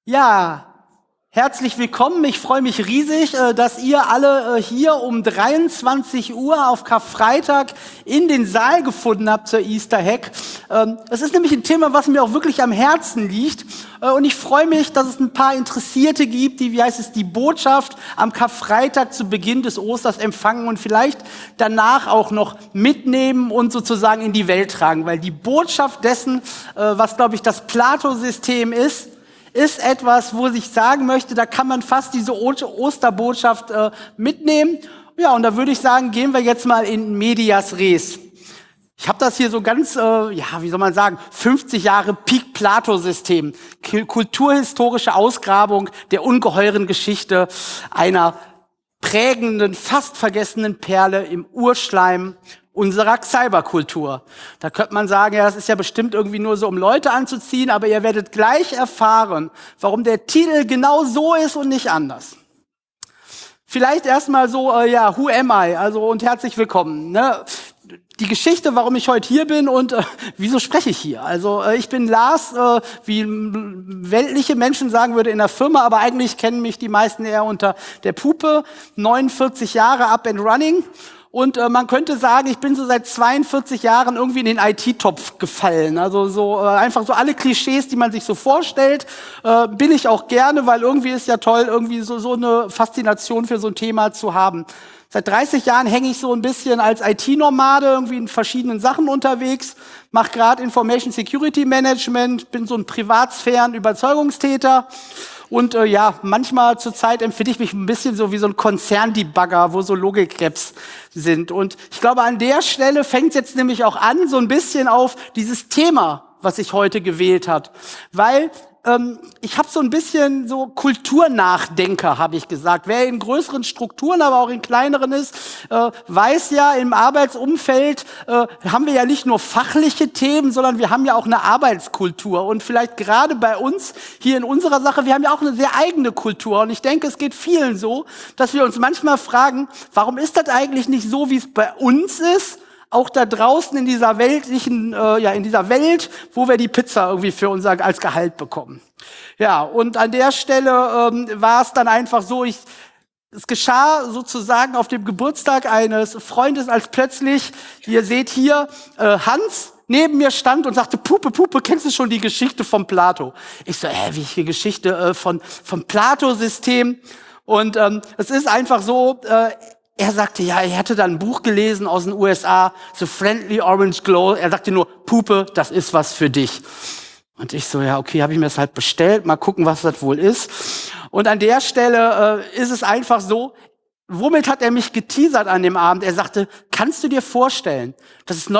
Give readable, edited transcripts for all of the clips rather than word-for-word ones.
Ja, herzlich willkommen. Ich freue mich riesig, dass ihr alle hier um 23 Uhr auf Karfreitag in den Saal gefunden habt zur Easter Hack. Es ist nämlich ein Thema, was mir auch wirklich am Herzen liegt. Und ich freue mich, dass es ein paar Interessierte gibt, die, die Botschaft am Karfreitag zu Beginn des Osters empfangen und vielleicht danach auch noch mitnehmen und sozusagen in die Welt tragen. Weil die Botschaft dessen, was, glaube ich, das Plato-System ist etwas, wo ich sagen möchte, da kann man fast diese Osterbotschaft mitnehmen. Ja, und da würde ich sagen, gehen wir jetzt mal in medias res. Ich habe das hier so ganz, 50 Jahre Peak-Plato-System, kulturhistorische Ausgrabung der ungeheuren Geschichte einer prägenden, fast vergessenen Perle im Urschleim unserer Cyberkultur. Da könnte man sagen, ja, das ist ja bestimmt irgendwie nur so, um Leute anzuziehen, aber ihr werdet gleich erfahren, warum der Titel genau so ist und nicht anders. Vielleicht erstmal so, who am I? Also, und herzlich willkommen. Ne? Die Geschichte, warum ich heute hier bin und wieso spreche ich hier? Also ich bin Lars, wie weltliche Menschen sagen würde in der Firma, aber eigentlich kennen mich die meisten eher unter der Pupe, 49 Jahre up and running. Und man könnte sagen, ich bin so seit 42 Jahren irgendwie in den IT-Topf gefallen. Also so einfach so alle Klischees, die man sich so vorstellt, bin ich auch gerne, weil irgendwie ist ja toll, irgendwie so eine Faszination für so ein Thema zu haben. Seit 30 Jahren hänge ich so ein bisschen als IT-Nomade irgendwie in verschiedenen Sachen unterwegs, mache gerade Information Security Management, bin so ein Privatsphären-Überzeugungstäter. Und manchmal zur Zeit empfinde ich mich ein bisschen so wie so ein Konzerndebugger, wo so Logikgaps sind. Und ich glaube, an der Stelle fängt es jetzt nämlich auch an, so ein bisschen auf dieses Thema, was ich heute gewählt habe. Weil ich habe so ein bisschen so Kulturnachdenker, habe ich gesagt. Wer in größeren Strukturen, aber auch in kleineren ist, weiß ja, im Arbeitsumfeld haben wir ja nicht nur fachliche Themen, sondern wir haben ja auch eine Arbeitskultur. Und vielleicht gerade bei uns hier in unserer Sache, wir haben ja auch eine sehr eigene Kultur. Und ich denke, es geht vielen so, dass wir uns manchmal fragen, warum ist das eigentlich nicht so, wie es bei uns ist? Auch da draußen in dieser in dieser Welt, wo wir die Pizza irgendwie für unser als Gehalt bekommen. Ja, und an der Stelle war es dann einfach so, es geschah sozusagen auf dem Geburtstag eines Freundes, als plötzlich, ihr seht hier, Hans neben mir stand und sagte, Pupe, kennst du schon die Geschichte von Plato? Ich so, welche Geschichte vom Plato-System? Und es ist einfach so, er sagte, ja, er hätte da ein Buch gelesen aus den USA, The Friendly Orange Glow. Er sagte nur, Pupe, das ist was für dich. Und ich so, ja, okay, habe ich mir das halt bestellt. Mal gucken, was das wohl ist. Und an der Stelle ist es einfach so, womit hat er mich geteasert an dem Abend? Er sagte, kannst du dir vorstellen, dass es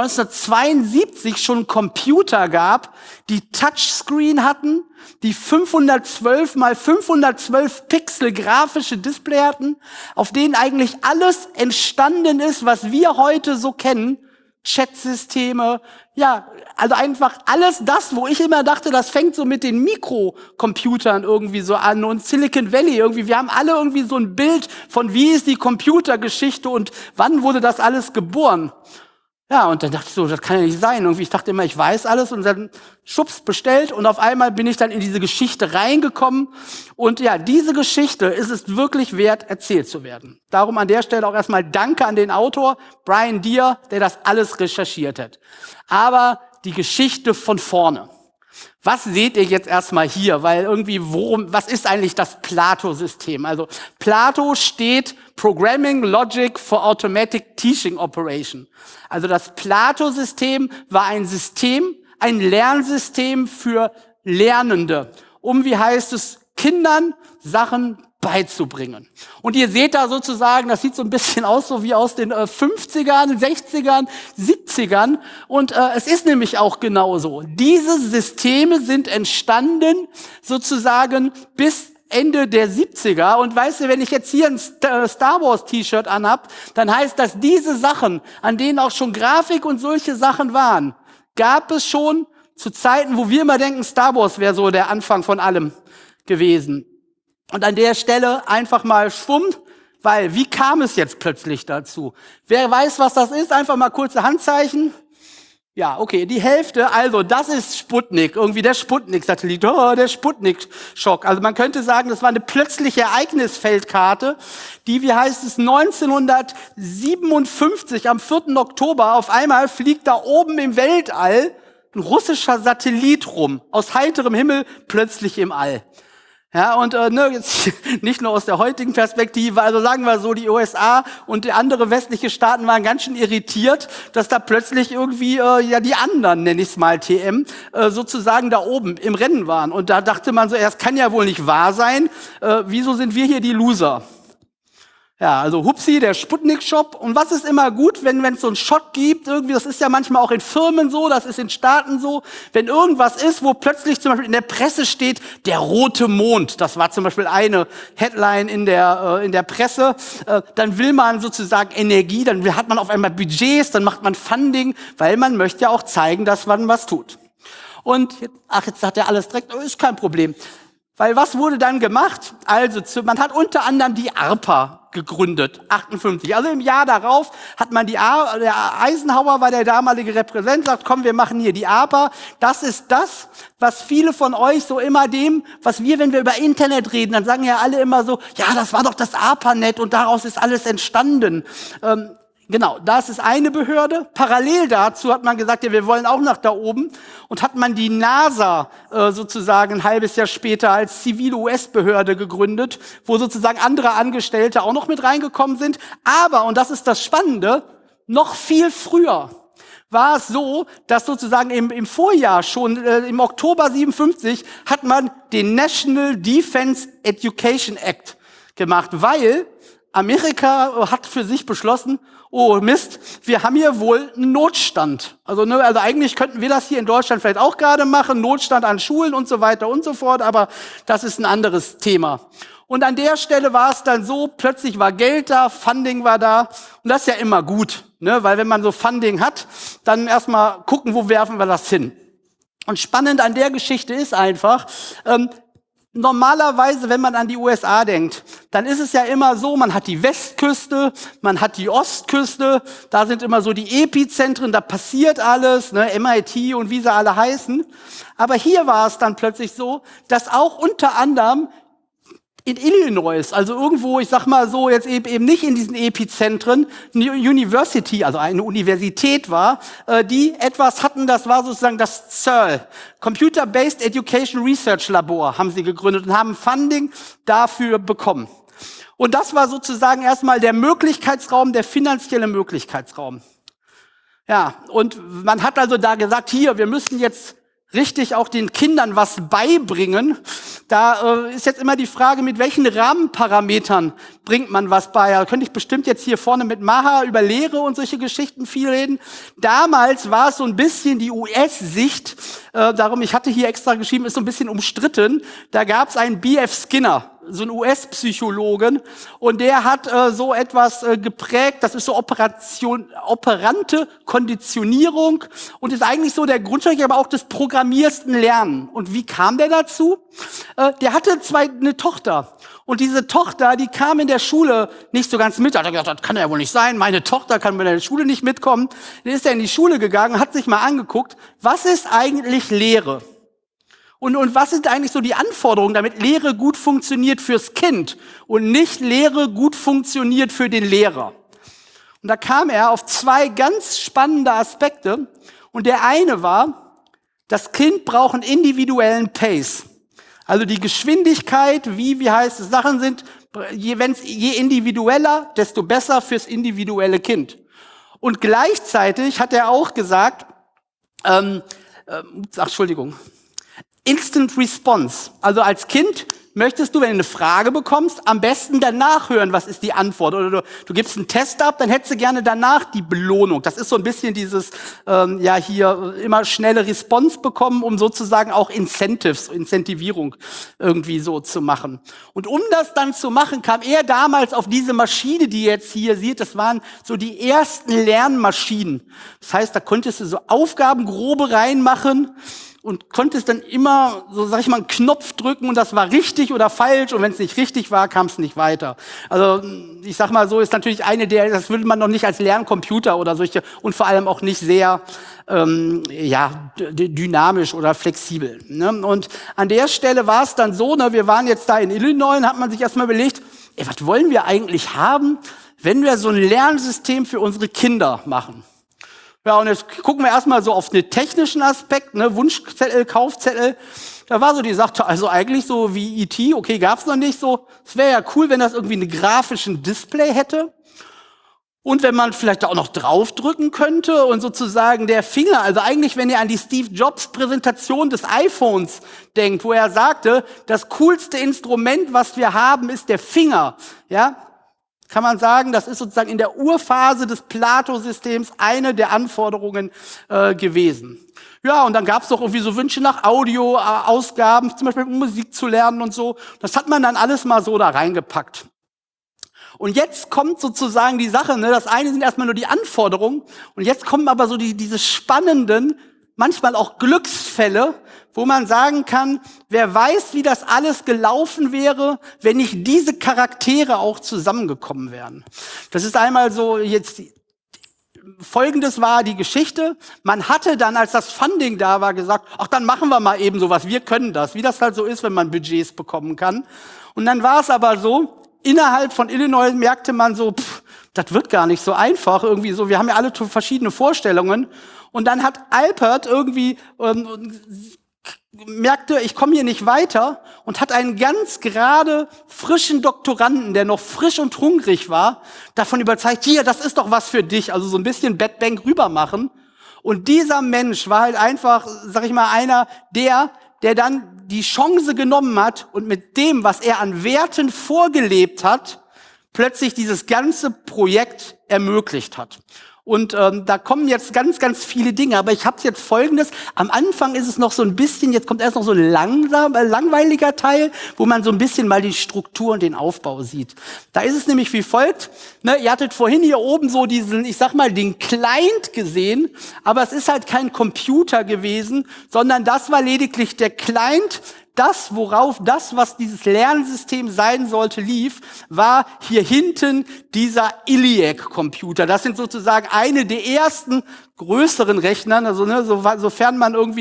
1972 schon Computer gab, die Touchscreen hatten, die 512 mal 512 Pixel grafische Display hatten, auf denen eigentlich alles entstanden ist, was wir heute so kennen, Chatsysteme, ja, also einfach alles das, wo ich immer dachte, das fängt so mit den Mikrocomputern irgendwie so an und Silicon Valley irgendwie, wir haben alle irgendwie so ein Bild von wie ist die Computergeschichte und wann wurde das alles geboren. Ja, und dann dachte ich so, das kann ja nicht sein. Irgendwie, ich dachte immer, ich weiß alles und dann schubs bestellt und auf einmal bin ich dann in diese Geschichte reingekommen. Und ja, diese Geschichte ist es wirklich wert, erzählt zu werden. Darum an der Stelle auch erstmal Danke an den Autor, Brian Deere, der das alles recherchiert hat. Aber die Geschichte von vorne. Was seht ihr jetzt erstmal hier? Weil irgendwie, was ist eigentlich das Plato-System? Also Plato steht Programming Logic for Automatic Teaching Operation. Also das Plato-System war ein Lernsystem für Lernende, um, wie heißt es, Kindern Sachen beizubringen. Und ihr seht da sozusagen, das sieht so ein bisschen aus, so wie aus den 50ern, 60ern, 70ern. Und es ist nämlich auch genauso. Diese Systeme sind entstanden sozusagen bis Ende der 70er. Und weißt du, wenn ich jetzt hier ein Star Wars T-Shirt anhab, dann heißt das, diese Sachen, an denen auch schon Grafik und solche Sachen waren, gab es schon zu Zeiten, wo wir immer denken, Star Wars wäre so der Anfang von allem gewesen. Und an der Stelle einfach mal schwumm, weil wie kam es jetzt plötzlich dazu? Wer weiß, was das ist? Einfach mal kurze Handzeichen. Ja, okay, die Hälfte, also das ist Sputnik, irgendwie der Sputnik-Satellit, oh, der Sputnik-Schock. Also man könnte sagen, das war eine plötzliche Ereignisfeldkarte, die, wie heißt es, 1957 am 4. Oktober auf einmal fliegt da oben im Weltall ein russischer Satellit rum, aus heiterem Himmel plötzlich im All. Ja, und jetzt nicht nur aus der heutigen Perspektive, also sagen wir so, die USA und die andere westliche Staaten waren ganz schön irritiert, dass da plötzlich irgendwie ja die anderen, nenne ich es mal TM, sozusagen da oben im Rennen waren. Und da dachte man so, das kann ja wohl nicht wahr sein, wieso sind wir hier die Loser? Ja, also Hupsi, der Sputnik-Shop. Und was ist immer gut, wenn es so einen Schock gibt, irgendwie, das ist ja manchmal auch in Firmen so, das ist in Staaten so, wenn irgendwas ist, wo plötzlich zum Beispiel in der Presse steht, der rote Mond, das war zum Beispiel eine Headline in der Presse, dann will man sozusagen Energie, dann hat man auf einmal Budgets, dann macht man Funding, weil man möchte ja auch zeigen, dass man was tut. Und, jetzt hat er alles direkt, ist kein Problem. Weil was wurde dann gemacht? Also man hat unter anderem die ARPA gegründet, 58. Also im Jahr darauf hat man der Eisenhower war der damalige Repräsentant, sagt, komm, wir machen hier die ARPA. Das ist das, was viele von euch so immer was wir, wenn wir über Internet reden, dann sagen ja alle immer so, ja, das war doch das ARPANET und daraus ist alles entstanden. Genau, das ist eine Behörde. Parallel dazu hat man gesagt, ja, wir wollen auch nach da oben und hat man die NASA sozusagen ein halbes Jahr später als zivile US-Behörde gegründet, wo sozusagen andere Angestellte auch noch mit reingekommen sind. Aber, und das ist das Spannende, noch viel früher war es so, dass sozusagen im Vorjahr schon, im Oktober 57, hat man den National Defense Education Act gemacht, weil Amerika hat für sich beschlossen, oh Mist, wir haben hier wohl einen Notstand. Also eigentlich könnten wir das hier in Deutschland vielleicht auch gerade machen, Notstand an Schulen und so weiter und so fort, aber das ist ein anderes Thema. Und an der Stelle war es dann so, plötzlich war Geld da, Funding war da und das ist ja immer gut, ne? Weil wenn man so Funding hat, dann erstmal gucken, wo werfen wir das hin. Und spannend an der Geschichte ist einfach, normalerweise, wenn man an die USA denkt, dann ist es ja immer so, man hat die Westküste, man hat die Ostküste, da sind immer so die Epizentren, da passiert alles, ne, MIT und wie sie alle heißen. Aber hier war es dann plötzlich so, dass auch unter anderem in Illinois, also irgendwo, ich sag mal so, jetzt eben nicht in diesen Epizentren, eine University, also eine Universität war, die etwas hatten, das war sozusagen das CERL, Computer-Based Education Research Labor, haben sie gegründet und haben Funding dafür bekommen. Und das war sozusagen erstmal der Möglichkeitsraum, der finanzielle Möglichkeitsraum. Ja, und man hat also da gesagt, hier, wir müssen jetzt richtig auch den Kindern was beibringen. Da ist jetzt immer die Frage, mit welchen Rahmenparametern bringt man was bei. Da könnte ich bestimmt jetzt hier vorne mit Maha über Lehre und solche Geschichten viel reden. Damals war es so ein bisschen die US-Sicht, darum, ich hatte hier extra geschrieben, ist so ein bisschen umstritten. Da gab es einen B.F. Skinner, so ein US-Psychologen, und der hat so etwas geprägt, das ist so operante Konditionierung und ist eigentlich so der Grundstein, aber auch des programmiersten Lernen. Und wie kam der dazu? Der hatte eine Tochter. Und diese Tochter, die kam in der Schule nicht so ganz mit. Da hat er gesagt, das kann ja wohl nicht sein, meine Tochter kann bei der Schule nicht mitkommen. Dann ist er in die Schule gegangen, hat sich mal angeguckt, was ist eigentlich Lehre? Und was sind eigentlich so die Anforderungen, damit Lehre gut funktioniert fürs Kind und nicht Lehre gut funktioniert für den Lehrer? Und da kam er auf zwei ganz spannende Aspekte. Und der eine war, das Kind braucht einen individuellen Pace. Also die Geschwindigkeit, wie heißt es, Sachen sind, je individueller, desto besser fürs individuelle Kind. Und gleichzeitig hat er auch gesagt, Instant Response. Also als Kind möchtest du, wenn du eine Frage bekommst, am besten danach hören, was ist die Antwort. Oder du gibst einen Test ab, dann hättest du gerne danach die Belohnung. Das ist so ein bisschen dieses, hier immer schnelle Response bekommen, um sozusagen auch Incentivierung irgendwie so zu machen. Und um das dann zu machen, kam er damals auf diese Maschine, die ihr jetzt hier seht. Das waren so die ersten Lernmaschinen. Das heißt, da konntest du so Aufgaben grobe reinmachen. und konntest dann immer, so sag ich mal, einen Knopf drücken und das war richtig oder falsch und wenn es nicht richtig war, kam es nicht weiter. Also ich sag mal so, ist natürlich das würde man noch nicht als Lerncomputer oder solche und vor allem auch nicht sehr dynamisch oder flexibel. Ne? Und an der Stelle war es dann so, ne, wir waren jetzt da in Illinois und hat man sich erstmal überlegt, was wollen wir eigentlich haben, wenn wir so ein Lernsystem für unsere Kinder machen? Ja, und jetzt gucken wir erstmal so auf den technischen Aspekt, ne, Wunschzettel, Kaufzettel. Da war so die Sache, also eigentlich so wie E.T., okay, gab's noch nicht so. Es wäre ja cool, wenn das irgendwie einen grafischen Display hätte. Und wenn man vielleicht auch noch draufdrücken könnte und sozusagen der Finger, also eigentlich, wenn ihr an die Steve Jobs Präsentation des iPhones denkt, wo er sagte, das coolste Instrument, was wir haben, ist der Finger, ja, kann man sagen, das ist sozusagen in der Urphase des Plato-Systems eine der Anforderungen gewesen. Ja, und dann gab es doch irgendwie so Wünsche nach Audio-Ausgaben, zum Beispiel Musik zu lernen und so. Das hat man dann alles mal so da reingepackt. Und jetzt kommt sozusagen die Sache, ne? Das eine sind erstmal nur die Anforderungen und jetzt kommen aber so diese spannenden, manchmal auch Glücksfälle, wo man sagen kann, wer weiß, wie das alles gelaufen wäre, wenn nicht diese Charaktere auch zusammengekommen wären. Das ist einmal so jetzt, Folgendes war die Geschichte. Man hatte dann, als das Funding da war, gesagt, ach, dann machen wir mal eben sowas, wir können das, wie das halt so ist, wenn man Budgets bekommen kann. Und dann war es aber so, innerhalb von Illinois merkte man so, das wird gar nicht so einfach, irgendwie so, wir haben ja alle verschiedene Vorstellungen. Und dann hat Alpert irgendwie merkte, ich komme hier nicht weiter und hat einen ganz gerade frischen Doktoranden, der noch frisch und hungrig war, davon überzeugt, hier, das ist doch was für dich, also so ein bisschen Bettbank rüber machen. Und dieser Mensch war halt einfach, sag ich mal, einer, der dann die Chance genommen hat und mit dem, was er an Werten vorgelebt hat, plötzlich dieses ganze Projekt ermöglicht hat. Und da kommen jetzt ganz, ganz viele Dinge. Aber ich habe jetzt Folgendes. Am Anfang ist es noch so ein bisschen, jetzt kommt erst noch so ein langweiliger Teil, wo man so ein bisschen mal die Struktur und den Aufbau sieht. Da ist es nämlich wie folgt. Ne, ihr hattet vorhin hier oben so diesen, ich sag mal, den Client gesehen. Aber es ist halt kein Computer gewesen, sondern das war lediglich der Client. Das, was dieses Lernsystem sein sollte, lief, war hier hinten dieser ELIAC-Computer. Das sind sozusagen eine der ersten größeren Rechnern, also ne, sofern man irgendwie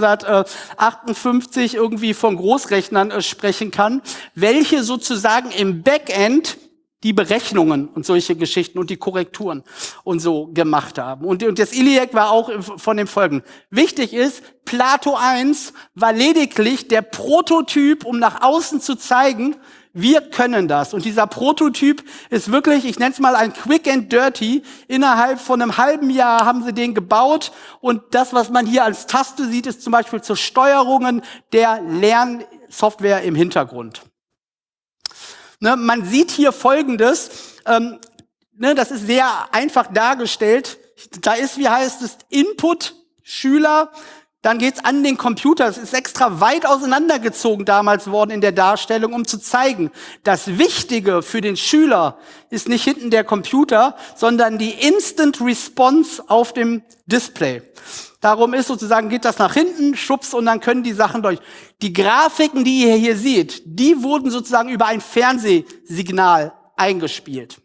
1958 irgendwie von Großrechnern sprechen kann, welche sozusagen im Backend die Berechnungen und solche Geschichten und die Korrekturen und so gemacht haben. Und das ELIAC war auch von dem Folgenden. Wichtig ist, Plato 1 war lediglich der Prototyp, um nach außen zu zeigen, wir können das. Und dieser Prototyp ist wirklich, ich nenne es mal ein Quick and Dirty. Innerhalb von einem halben Jahr haben sie den gebaut. Und das, was man hier als Taste sieht, ist zum Beispiel zur Steuerungen der Lernsoftware im Hintergrund. Ne, man sieht hier Folgendes, das ist sehr einfach dargestellt. Da ist, wie heißt es, Input, Schüler, dann geht's an den Computer. Es ist extra weit auseinandergezogen damals worden in der Darstellung, um zu zeigen, das Wichtige für den Schüler ist nicht hinten der Computer, sondern die Instant Response auf dem Display. Darum ist sozusagen, geht das nach hinten, schubst und dann können die Sachen durch. Die Grafiken, die ihr hier seht, die wurden sozusagen über ein Fernsehsignal eingespielt.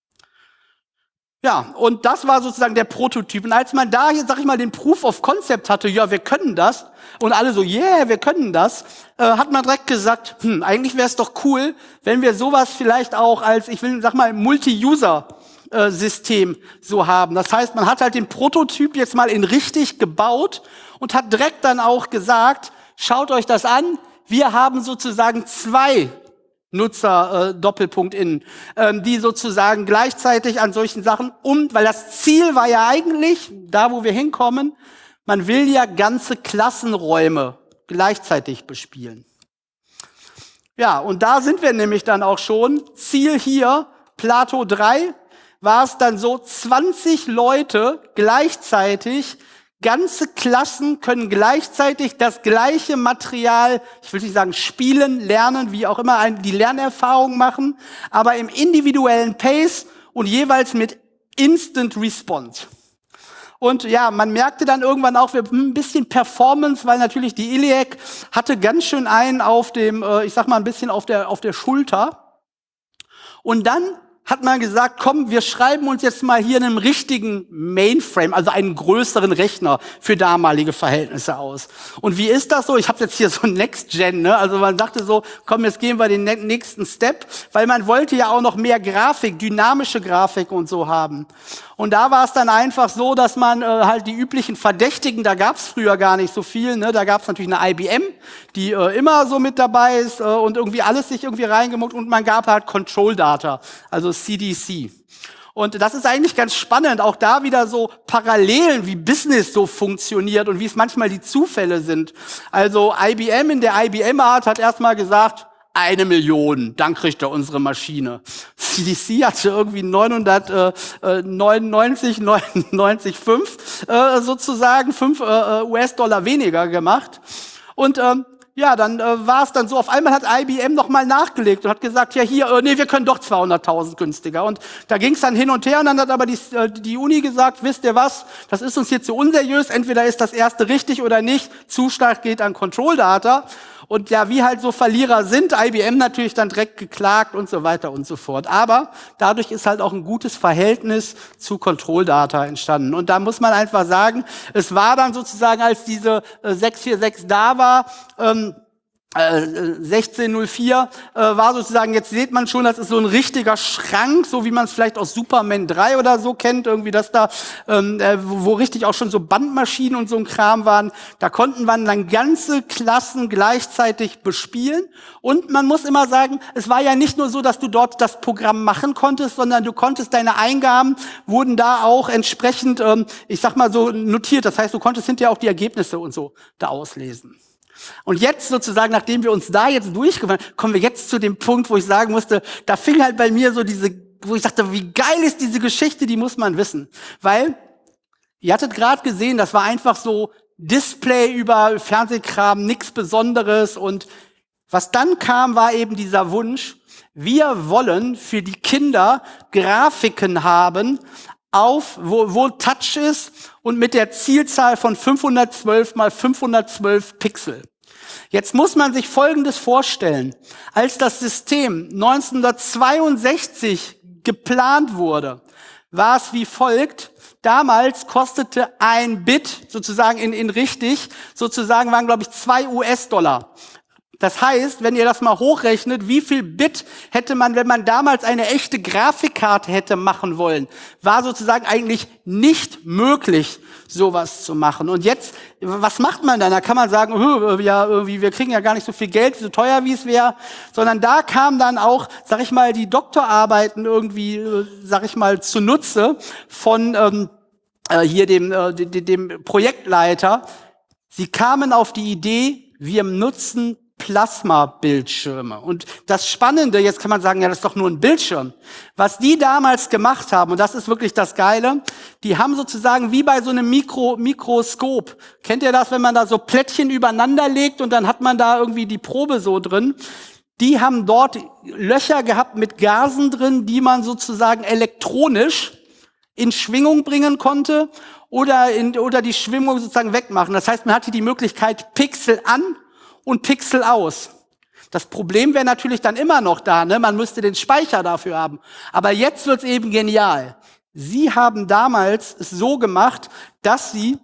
Ja, und das war sozusagen der Prototyp. Und als man da hier, sag ich mal, den Proof of Concept hatte, ja, wir können das, und alle so, yeah, wir können das, hat man direkt gesagt, eigentlich wäre es doch cool, wenn wir sowas vielleicht auch als, sag mal, Multi-User System so haben. Das heißt, man hat halt den Prototyp jetzt mal in richtig gebaut und hat direkt dann auch gesagt, schaut euch das an, wir haben sozusagen zwei Nutzer Doppelpunkt innen, die sozusagen gleichzeitig an solchen Sachen weil das Ziel war ja eigentlich, da wo wir hinkommen, man will ja ganze Klassenräume gleichzeitig bespielen. Ja, und da sind wir nämlich dann auch schon. Ziel hier, Plato 3, war es dann so, 20 Leute gleichzeitig, ganze Klassen können gleichzeitig das gleiche Material, ich will nicht sagen spielen, lernen, wie auch immer, die Lernerfahrung machen, aber im individuellen Pace und jeweils mit Instant Response. Und ja, man merkte dann irgendwann auch, ein bisschen Performance, weil natürlich die ELIAC hatte ganz schön einen auf dem, ich sag mal ein bisschen auf der Schulter. Und dann hat man gesagt, komm, wir schreiben uns jetzt mal hier einen richtigen Mainframe, also einen größeren Rechner für damalige Verhältnisse aus. Und wie ist das so? Ich habe jetzt hier so Next Gen, ne? Also man sagte so, komm, jetzt gehen wir den nächsten Step, weil man wollte ja auch noch mehr Grafik, dynamische Grafik und so haben. Und da war es dann einfach so, dass man halt die üblichen Verdächtigen, da gab es früher gar nicht so viel, ne? Da gab es natürlich eine IBM, die immer so mit dabei ist und irgendwie alles sich irgendwie reingemuckt, und man gab halt Control Data, also CDC. Und das ist eigentlich ganz spannend, auch da wieder so Parallelen, wie Business so funktioniert und wie es manchmal die Zufälle sind. Also IBM in der IBM-Art hat erstmal gesagt, 1 Million, dann kriegt er unsere Maschine. CDC hatte irgendwie 999,5 sozusagen 5 US-Dollar weniger gemacht. Und ja, dann war es dann so, auf einmal hat IBM nochmal nachgelegt und hat gesagt, ja hier, nee, wir können doch 200.000 günstiger. Und da ging es dann hin und her, und dann hat aber die Uni gesagt, wisst ihr was, das ist uns hier zu unseriös, entweder ist das erste richtig oder nicht, Zuschlag geht an Control Data. Und ja, wie halt so Verlierer sind, IBM natürlich dann direkt geklagt und so weiter und so fort. Aber dadurch ist halt auch ein gutes Verhältnis zu Control Data entstanden. Und da muss man einfach sagen, es war dann sozusagen, als diese 646 da war, 1604 war sozusagen, jetzt sieht man schon, das ist so ein richtiger Schrank, so wie man es vielleicht aus Superman 3 oder so kennt, irgendwie, dass da, wo richtig auch schon so Bandmaschinen und so ein Kram waren, da konnten man dann ganze Klassen gleichzeitig bespielen. Und man muss immer sagen, es war ja nicht nur so, dass du dort das Programm machen konntest, sondern du konntest, deine Eingaben wurden da auch entsprechend, ich sag mal so, notiert. Das heißt, du konntest hinterher auch die Ergebnisse und so da auslesen. Und jetzt sozusagen, nachdem wir uns da jetzt durchgefahren, kommen wir jetzt zu dem Punkt, wo ich sagen musste, da fing halt bei mir so wo ich dachte, wie geil ist diese Geschichte, die muss man wissen. Weil, ihr hattet gerade gesehen, das war einfach so Display über Fernsehkram, nichts Besonderes. Und was dann kam, war eben dieser Wunsch, wir wollen für die Kinder Grafiken haben, wo Touch ist und mit der Zielzahl von 512 mal 512 Pixel. Jetzt muss man sich Folgendes vorstellen. Als das System 1962 geplant wurde, war es wie folgt. Damals kostete ein Bit, sozusagen in richtig, sozusagen waren, glaube ich, 2 US-Dollar. Das heißt, wenn ihr das mal hochrechnet, wie viel Bit hätte man, wenn man damals eine echte Grafikkarte hätte machen wollen, war sozusagen eigentlich nicht möglich, sowas zu machen. Und jetzt, was macht man dann? Da kann man sagen, ja, irgendwie, wir kriegen ja gar nicht so viel Geld, so teuer wie es wäre, sondern da kam dann auch, sag ich mal, die Doktorarbeiten irgendwie, sag ich mal, zunutze von hier dem Projektleiter. Sie kamen auf die Idee, wir nutzen Plasma-Bildschirme. Und das Spannende, jetzt kann man sagen, ja, das ist doch nur ein Bildschirm. Was die damals gemacht haben, und das ist wirklich das Geile, die haben sozusagen wie bei so einem Mikroskop. Kennt ihr das, wenn man da so Plättchen übereinander legt und dann hat man da irgendwie die Probe so drin? Die haben dort Löcher gehabt mit Gasen drin, die man sozusagen elektronisch in Schwingung bringen konnte oder die Schwingung sozusagen wegmachen. Das heißt, man hatte die Möglichkeit, Pixel an und Pixel aus. Das Problem wäre natürlich dann immer noch da, ne? Man müsste den Speicher dafür haben. Aber jetzt wird's eben genial. Sie haben damals es so gemacht, dass sie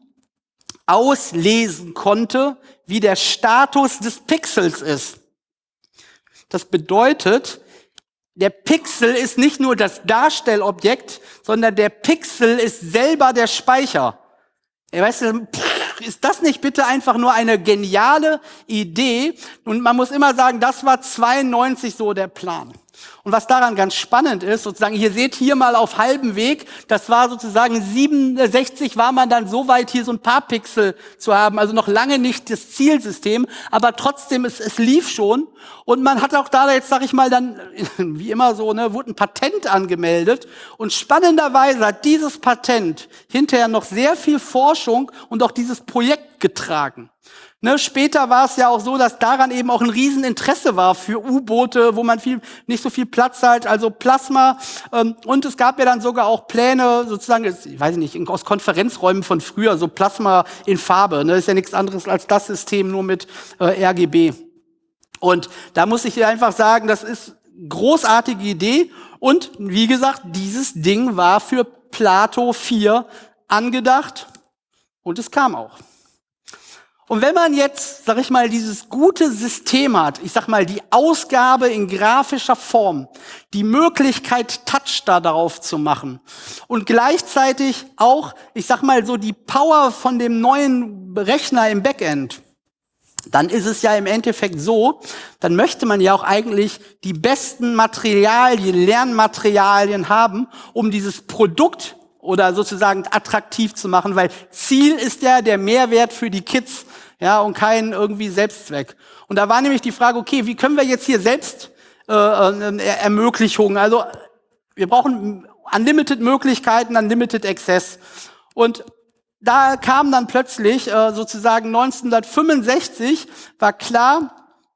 auslesen konnte, wie der Status des Pixels ist. Das bedeutet, der Pixel ist nicht nur das Darstellobjekt, sondern der Pixel ist selber der Speicher. Weißt du, ist das nicht bitte einfach nur eine geniale Idee? Und man muss immer sagen, das war 92 so der Plan. Und was daran ganz spannend ist, sozusagen, ihr seht hier mal auf halbem Weg, das war sozusagen 67, war man dann so weit, hier so ein paar Pixel zu haben, also noch lange nicht das Zielsystem, aber trotzdem, es lief schon. Und man hat auch da jetzt, sag ich mal, dann, wie immer so, ne, wurde ein Patent angemeldet. Und spannenderweise hat dieses Patent hinterher noch sehr viel Forschung und auch dieses Projekt getragen. Ne, später war es ja auch so, dass daran eben auch ein Rieseninteresse war für U-Boote, wo man nicht so viel Platz hat, also Plasma. Und es gab ja dann sogar auch Pläne, sozusagen, ich weiß nicht, aus Konferenzräumen von früher, so Plasma in Farbe. Ne, ist ja nichts anderes als das System, nur mit RGB. Und da muss ich dir einfach sagen, das ist eine großartige Idee. Und wie gesagt, dieses Ding war für Plato 4 angedacht und es kam auch. Und wenn man jetzt, sag ich mal, dieses gute System hat, ich sag mal, die Ausgabe in grafischer Form, die Möglichkeit, Touch da darauf zu machen und gleichzeitig auch, ich sag mal, so die Power von dem neuen Rechner im Backend, dann ist es ja im Endeffekt so, dann möchte man ja auch eigentlich die besten Materialien, Lernmaterialien haben, um dieses Produkt oder sozusagen attraktiv zu machen, weil Ziel ist ja der Mehrwert für die Kids, ja, und kein irgendwie Selbstzweck. Und da war nämlich die Frage, okay, wie können wir jetzt hier selbst Ermöglichungen, also wir brauchen unlimited Möglichkeiten, unlimited Access. Und da kam dann plötzlich sozusagen 1965 war klar,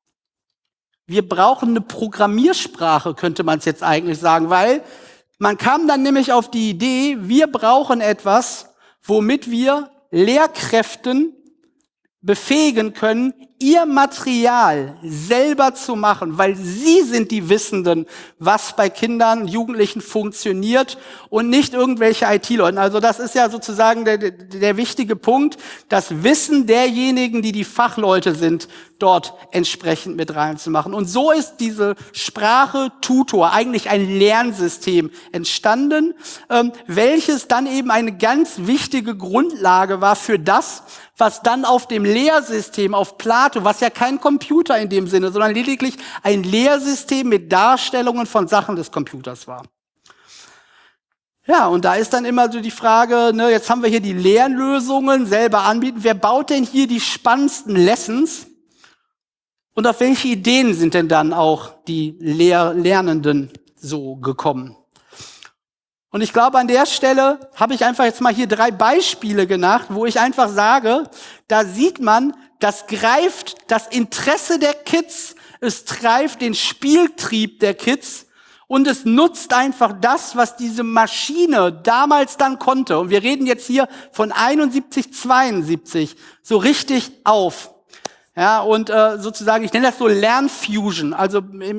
wir brauchen eine Programmiersprache, könnte man es jetzt eigentlich sagen, weil man kam dann nämlich auf die Idee, wir brauchen etwas, womit wir Lehrkräften befähigen können, ihr Material selber zu machen, weil sie sind die Wissenden, was bei Kindern, Jugendlichen funktioniert und nicht irgendwelche IT-Leuten. Also das ist ja sozusagen der wichtige Punkt, das Wissen derjenigen, die die Fachleute sind, dort entsprechend mit reinzumachen. Und so ist diese Sprache Tutor, eigentlich ein Lernsystem entstanden, welches dann eben eine ganz wichtige Grundlage war für das, was dann auf dem Lehrsystem, auf Plato, was ja kein Computer in dem Sinne, sondern lediglich ein Lehrsystem mit Darstellungen von Sachen des Computers war. Ja, und da ist dann immer so die Frage, ne, jetzt haben wir hier die Lernlösungen selber anbieten. Wer baut denn hier die spannendsten Lessons? Und auf welche Ideen sind denn dann auch die Lernenden so gekommen? Und ich glaube, an der Stelle habe ich einfach jetzt mal hier 3 Beispiele genannt, wo ich einfach sage, da sieht man, das greift das Interesse der Kids, es greift den Spieltrieb der Kids und es nutzt einfach das, was diese Maschine damals dann konnte. Und wir reden jetzt hier von 71, 72, so richtig auf. Ja, und sozusagen, ich nenne das so Lernfusion. Also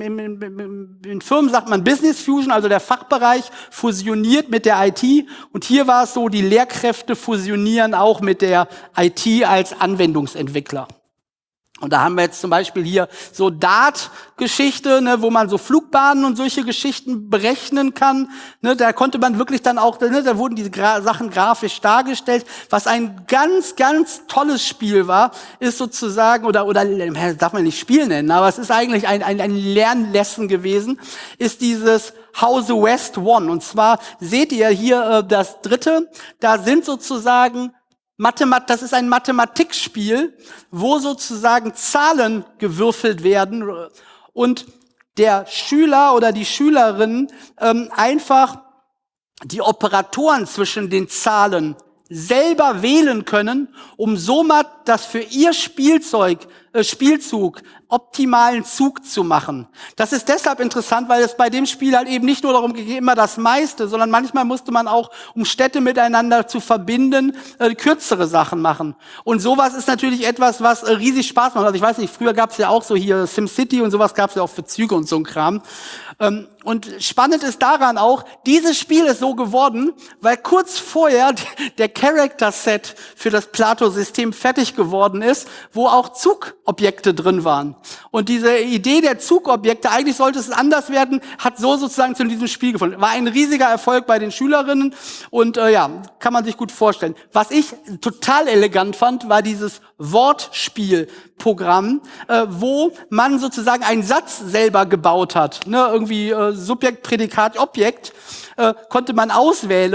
in Firmen sagt man Business Fusion, also der Fachbereich fusioniert mit der IT. Und hier war es so, die Lehrkräfte fusionieren auch mit der IT als Anwendungsentwickler. Und da haben wir jetzt zum Beispiel hier so Dart-Geschichte, ne, wo man so Flugbahnen und solche Geschichten berechnen kann. Ne, da konnte man wirklich dann auch, ne, da wurden diese Sachen grafisch dargestellt. Was ein ganz, ganz tolles Spiel war, ist sozusagen, oder darf man nicht Spiel nennen, aber es ist eigentlich ein Lernlesson gewesen, ist dieses How the West Won. Und zwar seht ihr hier das 3. Da sind sozusagen das ist ein Mathematikspiel, wo sozusagen Zahlen gewürfelt werden und der Schüler oder die Schülerin einfach die Operatoren zwischen den Zahlen selber wählen können, um somit das für ihr Spielzug optimalen Zug zu machen. Das ist deshalb interessant, weil es bei dem Spiel halt eben nicht nur darum ging, immer das meiste, sondern manchmal musste man auch, um Städte miteinander zu verbinden, kürzere Sachen machen. Und sowas ist natürlich etwas, was riesig Spaß macht. Also ich weiß nicht, früher gab es ja auch so hier SimCity und sowas gab es ja auch für Züge und so ein Kram. Und spannend ist daran auch, dieses Spiel ist so geworden, weil kurz vorher der Character Set für das Plato-System fertig geworden ist, wo auch Zugobjekte drin waren. Und diese Idee der Zugobjekte, eigentlich sollte es anders werden, hat so sozusagen zu diesem Spiel gefunden. War ein riesiger Erfolg bei den Schülerinnen und ja, kann man sich gut vorstellen. Was ich total elegant fand, war dieses Wortspielprogramm, wo man sozusagen einen Satz selber gebaut hat. Ne, irgendwie Subjekt, Prädikat, Objekt konnte man auswählen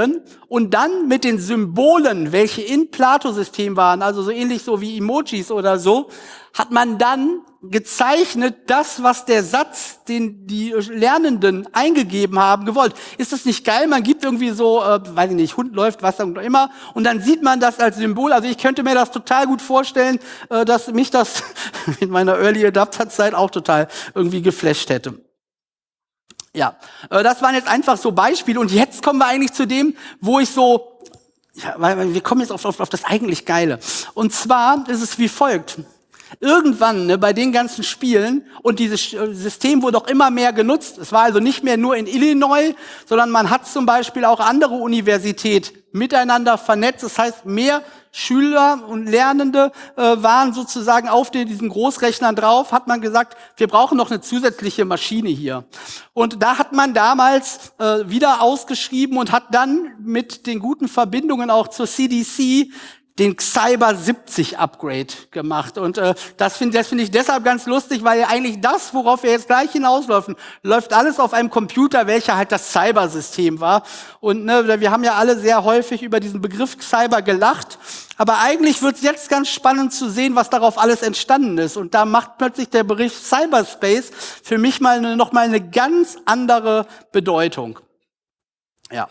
Und dann mit den Symbolen, welche in Plato-System waren, also so ähnlich so wie Emojis oder so, hat man dann gezeichnet, das, was der Satz, den die Lernenden eingegeben haben, gewollt. Ist das nicht geil? Man gibt irgendwie so, weiß ich nicht, Hund läuft, was auch immer, und dann sieht man das als Symbol. Also ich könnte mir das total gut vorstellen, dass mich das in meiner Early Adapter Zeit auch total irgendwie geflasht hätte. Ja, das waren jetzt einfach so Beispiele. Und jetzt kommen wir eigentlich zu dem, wo ich so, ja, weil wir kommen jetzt auf das eigentlich Geile. Und zwar ist es wie folgt. Irgendwann, ne, bei den ganzen Spielen, und dieses System wurde auch immer mehr genutzt, es war also nicht mehr nur in Illinois, sondern man hat zum Beispiel auch andere Universitäten miteinander vernetzt. Das heißt, mehr Schüler und Lernende waren sozusagen auf diesen Großrechnern drauf, hat man gesagt, wir brauchen noch eine zusätzliche Maschine hier. Und da hat man damals wieder ausgeschrieben und hat dann mit den guten Verbindungen auch zur CDC den Cyber 70 Upgrade gemacht. Und das finde ich deshalb ganz lustig, weil ja eigentlich das, worauf wir jetzt gleich hinauslaufen, läuft alles auf einem Computer, welcher halt das Cybersystem war. Und ne, wir haben ja alle sehr häufig über diesen Begriff Cyber gelacht. Aber eigentlich wird es jetzt ganz spannend zu sehen, was darauf alles entstanden ist. Und da macht plötzlich der Begriff Cyberspace für mich noch mal eine ganz andere Bedeutung. Ja.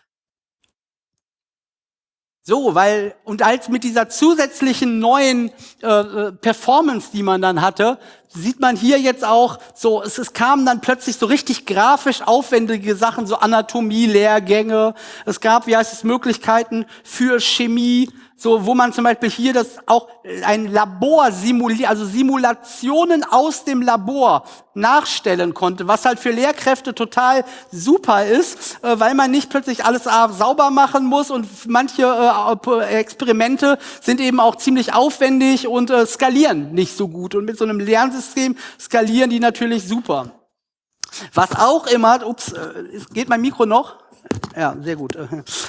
So, als mit dieser zusätzlichen neuen Performance, die man dann hatte, sieht man hier jetzt auch so, es kamen dann plötzlich so richtig grafisch aufwendige Sachen, so Anatomie-Lehrgänge. Es gab, Möglichkeiten für Chemie, so, wo man zum Beispiel hier das auch ein Labor also Simulationen aus dem Labor nachstellen konnte, was halt für Lehrkräfte total super ist, weil man nicht plötzlich alles sauber machen muss, und manche Experimente sind eben auch ziemlich aufwendig und skalieren nicht so gut. Und mit so einem Lernsystem skalieren die natürlich super. Was auch immer, geht mein Mikro noch? Ja, sehr gut.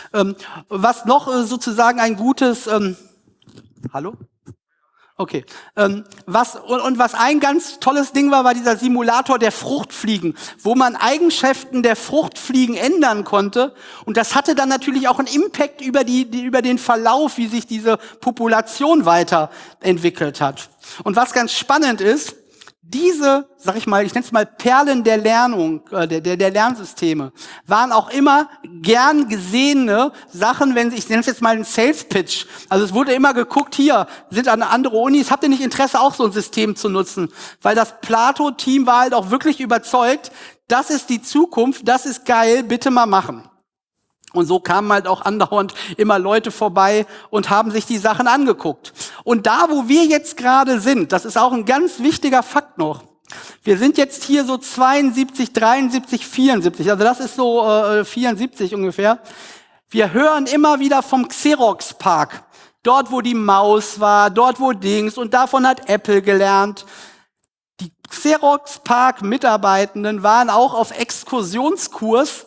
Was noch sozusagen ein gutes, hallo? Okay. Was ein ganz tolles Ding war dieser Simulator der Fruchtfliegen, wo man Eigenschaften der Fruchtfliegen ändern konnte. Und das hatte dann natürlich auch einen Impact über den Verlauf, wie sich diese Population weiterentwickelt hat. Und was ganz spannend ist, diese, sag ich mal, ich nenne es mal Perlen der Lernung, der Lernsysteme, waren auch immer gern gesehene Sachen, ich nenne es jetzt mal einen Sales Pitch. Also es wurde immer geguckt, hier sind andere Unis, habt ihr nicht Interesse, auch so ein System zu nutzen? Weil das Plato-Team war halt auch wirklich überzeugt, das ist die Zukunft, das ist geil, bitte mal machen. Und so kamen halt auch andauernd immer Leute vorbei und haben sich die Sachen angeguckt. Und da, wo wir jetzt gerade sind, das ist auch ein ganz wichtiger Fakt noch. Wir sind jetzt hier so 72, 73, 74, also das ist so 74 ungefähr. Wir hören immer wieder vom Xerox Park. Dort, wo die Maus war, dort, wo Dings, und davon hat Apple gelernt. Die Xerox Park Mitarbeitenden waren auch auf Exkursionskurs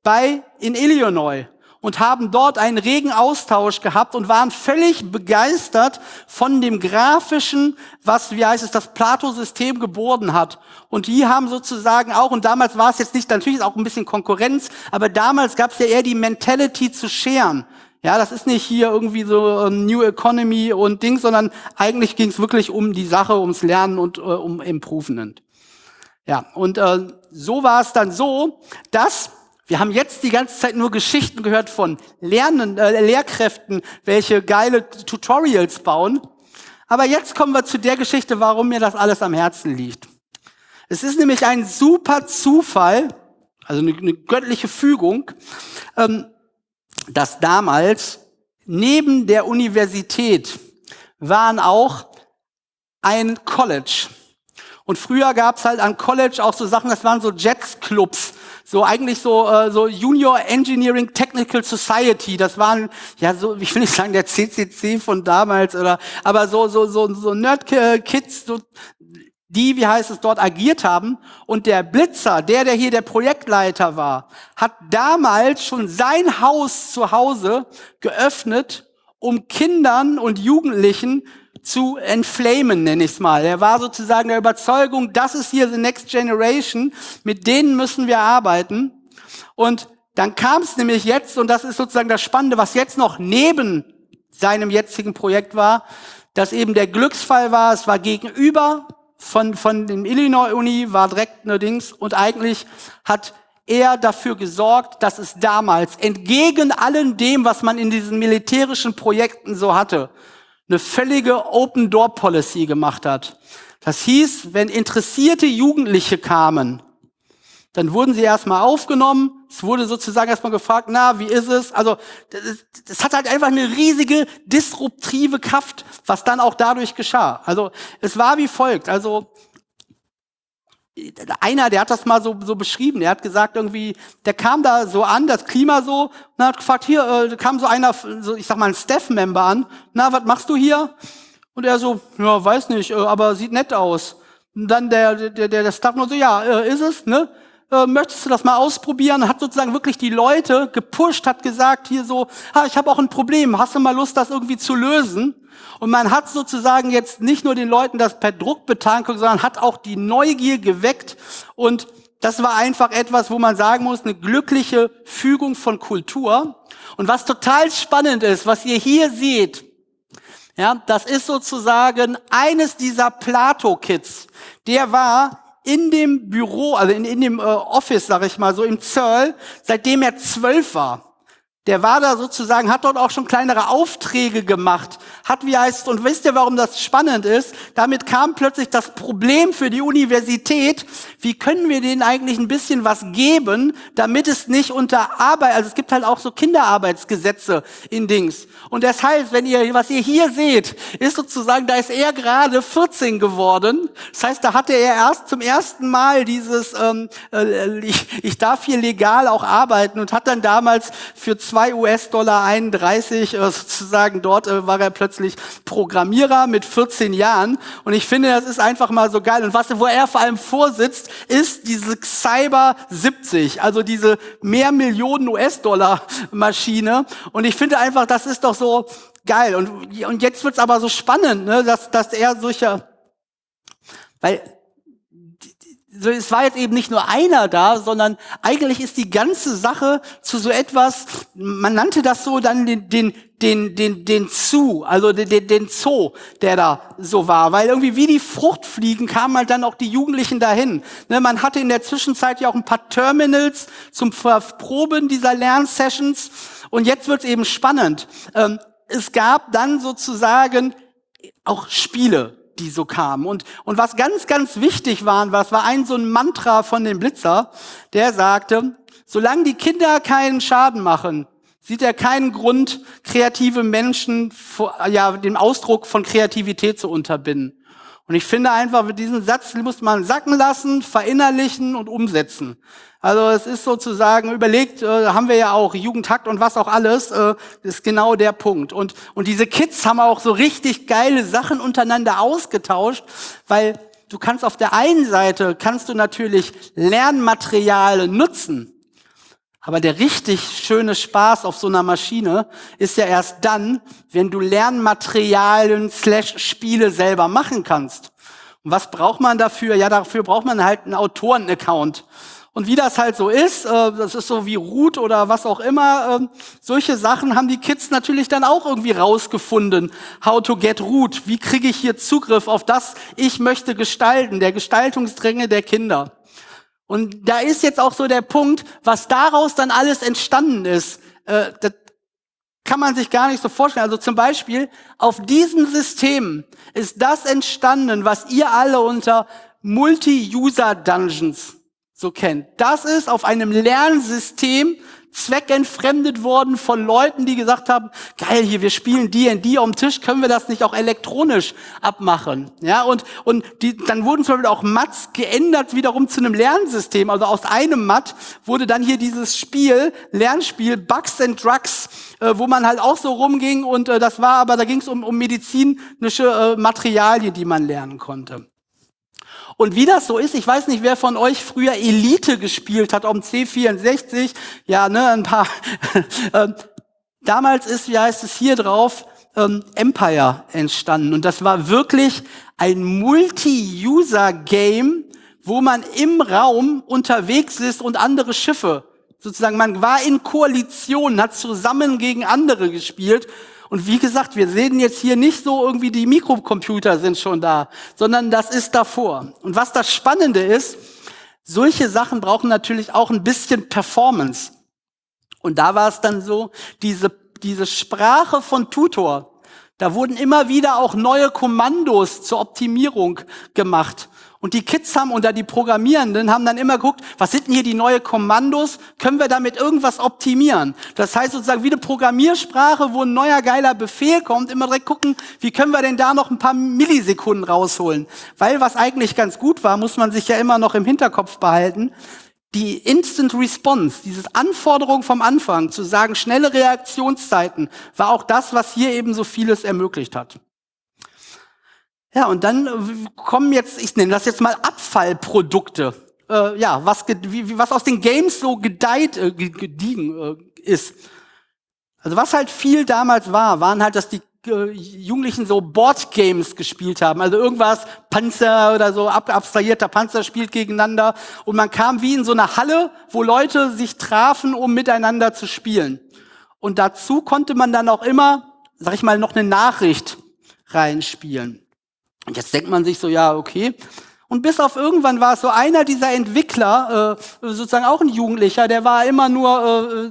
in Illinois und haben dort einen regen Austausch gehabt und waren völlig begeistert von dem Grafischen, was, das Plato-System geboren hat. Und die haben sozusagen auch, und damals war es jetzt nicht, natürlich ist auch ein bisschen Konkurrenz, aber damals gab es ja eher die Mentality zu scheren. Ja, das ist nicht hier irgendwie so New Economy und Dings, sondern eigentlich ging es wirklich um die Sache, ums Lernen und um Improvement. Ja, und so war es dann so, dass wir haben jetzt die ganze Zeit nur Geschichten gehört von Lehrkräften, welche geile Tutorials bauen. Aber jetzt kommen wir zu der Geschichte, warum mir das alles am Herzen liegt. Es ist nämlich ein super Zufall, also eine göttliche Fügung, dass damals neben der Universität waren auch ein College. Und früher gab's halt an College auch so Sachen, das waren so Jets-Clubs, so eigentlich so Junior Engineering Technical Society. Das waren, ja, so, ich will nicht sagen der CCC von damals, aber so Nerd-Kids, so, die, dort agiert haben. Und der Blitzer, der hier der Projektleiter war, hat damals schon sein Haus zu Hause geöffnet, um Kindern und Jugendlichen zu entflamen, nenne ich es mal. Er war sozusagen der Überzeugung, das ist hier the next generation, mit denen müssen wir arbeiten. Und Dann kam es nämlich jetzt, und das ist sozusagen das Spannende, was jetzt noch neben seinem jetzigen Projekt war, dass eben der Glücksfall war, es war gegenüber von dem Illinois-Uni, war direkt ne Dings, und eigentlich hat er dafür gesorgt, dass es damals entgegen allem dem, was man in diesen militärischen Projekten so hatte, eine völlige Open-Door-Policy gemacht hat. Das hieß, wenn interessierte Jugendliche kamen, dann wurden sie erstmal aufgenommen. Es wurde sozusagen erstmal gefragt, na, wie ist es? Also, das hat halt einfach eine riesige disruptive Kraft, was dann auch dadurch geschah. Also, es war wie folgt. Also, einer, der hat das mal so beschrieben. Der hat gesagt irgendwie, der kam da so an, das Klima so, und hat gefragt, hier, kam so einer, so, ich sag mal, ein Staff-Member an. Na, was machst du hier? Und er so, ja, weiß nicht, aber sieht nett aus. Und dann der Staff nur so, ja, ist es, ne? Möchtest du das mal ausprobieren? Hat sozusagen wirklich die Leute gepusht, hat gesagt hier so, ich habe auch ein Problem, hast du mal Lust, das irgendwie zu lösen? Und man hat sozusagen jetzt nicht nur den Leuten das per Druck betankelt, sondern hat auch die Neugier geweckt. Und das war einfach etwas, wo man sagen muss, eine glückliche Fügung von Kultur. Und was total spannend ist, was ihr hier seht, ja, das ist sozusagen eines dieser Plato-Kids. Der war in dem Büro, also in dem Office, sag ich mal, so im Zöll, seitdem er 12 war. Der war da sozusagen, hat dort auch schon kleinere Aufträge gemacht, und wisst ihr, warum das spannend ist? Damit kam plötzlich das Problem für die Universität, wie können wir denen eigentlich ein bisschen was geben, damit es nicht unter Arbeit, also es gibt halt auch so Kinderarbeitsgesetze in Dings. Und deshalb, was ihr hier seht, ist sozusagen, da ist er gerade 14 geworden. Das heißt, da hatte er erst zum ersten Mal dieses, ich darf hier legal auch arbeiten, und hat dann damals für $2,31 sozusagen, dort war er plötzlich Programmierer mit 14 Jahren. Und ich finde, das ist einfach mal so geil. Und wo er vor allem vorsitzt, ist diese Cyber 70, also diese mehr Millionen US-Dollar Maschine. Und ich finde einfach, das ist doch so geil. Und jetzt wird's aber so spannend, ne, dass er weil so, es war jetzt eben nicht nur einer da, sondern eigentlich ist die ganze Sache zu so etwas, man nannte das so dann den Zoo, also den Zoo, der da so war, weil irgendwie wie die Fruchtfliegen kamen halt dann auch die Jugendlichen dahin. Ne, man hatte in der Zwischenzeit ja auch ein paar Terminals zum Verproben dieser Lernsessions, und jetzt wird's eben spannend. Es gab dann sozusagen auch Spiele, die so kamen. Und was ganz, ganz wichtig war so ein Mantra von dem Blitzer, der sagte, solange die Kinder keinen Schaden machen, sieht er keinen Grund, kreative Menschen, den Ausdruck von Kreativität zu unterbinden. Und ich finde einfach, mit diesem Satz muss man sacken lassen, verinnerlichen und umsetzen. Also es ist sozusagen überlegt, haben wir ja auch Jugendhakt und was auch alles, ist genau der Punkt. Und diese Kids haben auch so richtig geile Sachen untereinander ausgetauscht, weil du kannst auf der einen Seite, kannst du natürlich Lernmaterial nutzen, aber der richtig schöne Spaß auf so einer Maschine ist ja erst dann, wenn du Lernmaterialien / Spiele selber machen kannst. Und was braucht man dafür? Ja, dafür braucht man halt einen Autoren-Account. Und wie das halt so ist, das ist so wie Root oder was auch immer, solche Sachen haben die Kids natürlich dann auch irgendwie rausgefunden. How to get Root, wie kriege ich hier Zugriff auf das, ich möchte gestalten, der Gestaltungsdränge der Kinder. Und da ist jetzt auch so der Punkt, was daraus dann alles entstanden ist, das kann man sich gar nicht so vorstellen. Also zum Beispiel, auf diesen Systemen ist das entstanden, was ihr alle unter Multi-User-Dungeons so kennt. Das ist auf einem Lernsystem zweckentfremdet worden von Leuten, die gesagt haben, geil, hier, wir spielen D&D am Tisch, können wir das nicht auch elektronisch abmachen? Ja, und dann wurden zum Beispiel auch Mats geändert wiederum zu einem Lernsystem. Also aus einem Mat wurde dann hier dieses Lernspiel Bugs and Drugs, wo man halt auch so rumging, und da ging es um medizinische Materialien, die man lernen konnte. Und wie das so ist, ich weiß nicht, wer von euch früher Elite gespielt hat am C64. Ja, ne, ein paar. Damals ist, wie heißt es hier drauf, Empire entstanden. Und das war wirklich ein Multi-User-Game, wo man im Raum unterwegs ist und andere Schiffe Sozusagen, man war in Koalition, hat zusammen gegen andere gespielt. Und wie gesagt, wir sehen jetzt hier nicht so irgendwie, die Mikrocomputer sind schon da, sondern das ist davor. Und was das Spannende ist, solche Sachen brauchen natürlich auch ein bisschen Performance. Und da war es dann so, diese Sprache von Tutor, da wurden immer wieder auch neue Kommandos zur Optimierung gemacht. Und die Kids oder die Programmierenden haben dann immer geguckt, was sind denn hier die neuen Kommandos? Können wir damit irgendwas optimieren? Das heißt sozusagen wie eine Programmiersprache, wo ein neuer geiler Befehl kommt, immer direkt gucken, wie können wir denn da noch ein paar Millisekunden rausholen? Weil was eigentlich ganz gut war, muss man sich ja immer noch im Hinterkopf behalten, die Instant Response, dieses Anforderung vom Anfang, zu sagen, schnelle Reaktionszeiten, war auch das, was hier eben so vieles ermöglicht hat. Ja, und dann kommen jetzt, ich nenne das jetzt mal Abfallprodukte. Was aus den Games so gediegen ist. Also was halt viel damals waren halt, dass die Jugendlichen so Boardgames gespielt haben. Also irgendwas, Panzer oder so, abstrahierter Panzer spielt gegeneinander. Und man kam wie in so eine Halle, wo Leute sich trafen, um miteinander zu spielen. Und dazu konnte man dann auch immer, sag ich mal, noch eine Nachricht reinspielen. Und jetzt denkt man sich so, ja, okay. Und bis auf irgendwann war es so einer dieser Entwickler, sozusagen auch ein Jugendlicher, der war immer nur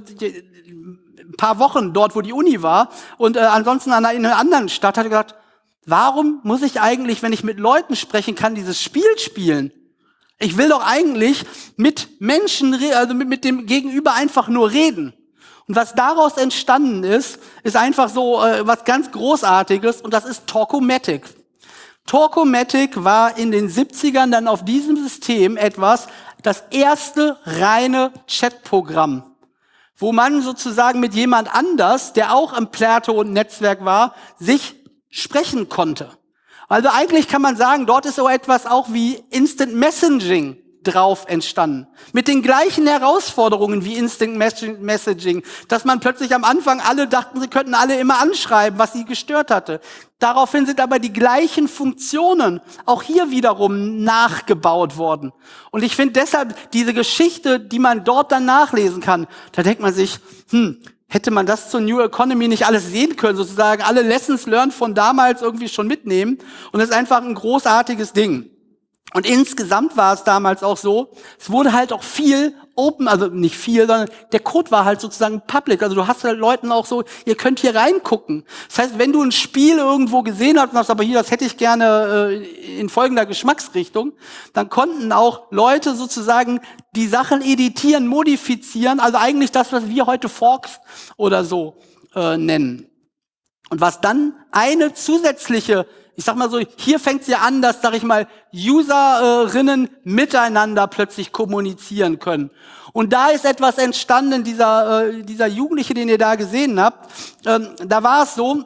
ein paar Wochen dort, wo die Uni war. Und ansonsten in einer anderen Stadt hat er gesagt, warum muss ich eigentlich, wenn ich mit Leuten sprechen kann, dieses Spiel spielen? Ich will doch eigentlich mit Menschen, also mit dem Gegenüber einfach nur reden. Und was daraus entstanden ist einfach so was ganz Großartiges, und das ist Talkomatic. Talkomatic war in den 70ern dann auf diesem System das erste reine Chatprogramm, wo man sozusagen mit jemand anders, der auch im Plato-Netzwerk war, sich sprechen konnte. Also eigentlich kann man sagen, dort ist so etwas auch wie Instant Messaging drauf entstanden. Mit den gleichen Herausforderungen wie Instant Messaging, dass man plötzlich am Anfang alle dachten, sie könnten alle immer anschreiben, was sie gestört hatte. Daraufhin sind aber die gleichen Funktionen auch hier wiederum nachgebaut worden. Und ich finde deshalb diese Geschichte, die man dort dann nachlesen kann, da denkt man sich, hätte man das zur New Economy nicht alles sehen können, sozusagen alle Lessons learned von damals irgendwie schon mitnehmen. Und das ist einfach ein großartiges Ding. Und insgesamt war es damals auch so, es wurde halt auch viel open, also nicht viel, sondern der Code war halt sozusagen public. Also du hast halt Leuten auch so, ihr könnt hier reingucken. Das heißt, wenn du ein Spiel irgendwo gesehen hast und sagst, aber hier, das hätte ich gerne in folgender Geschmacksrichtung, dann konnten auch Leute sozusagen die Sachen editieren, modifizieren, also eigentlich das, was wir heute Forks oder so nennen. Und was dann eine zusätzliche, ich sag mal so, hier fängt es ja an, dass, sag ich mal, Userinnen miteinander plötzlich kommunizieren können. Und da ist etwas entstanden, dieser Jugendliche, den ihr da gesehen habt. Da war es so,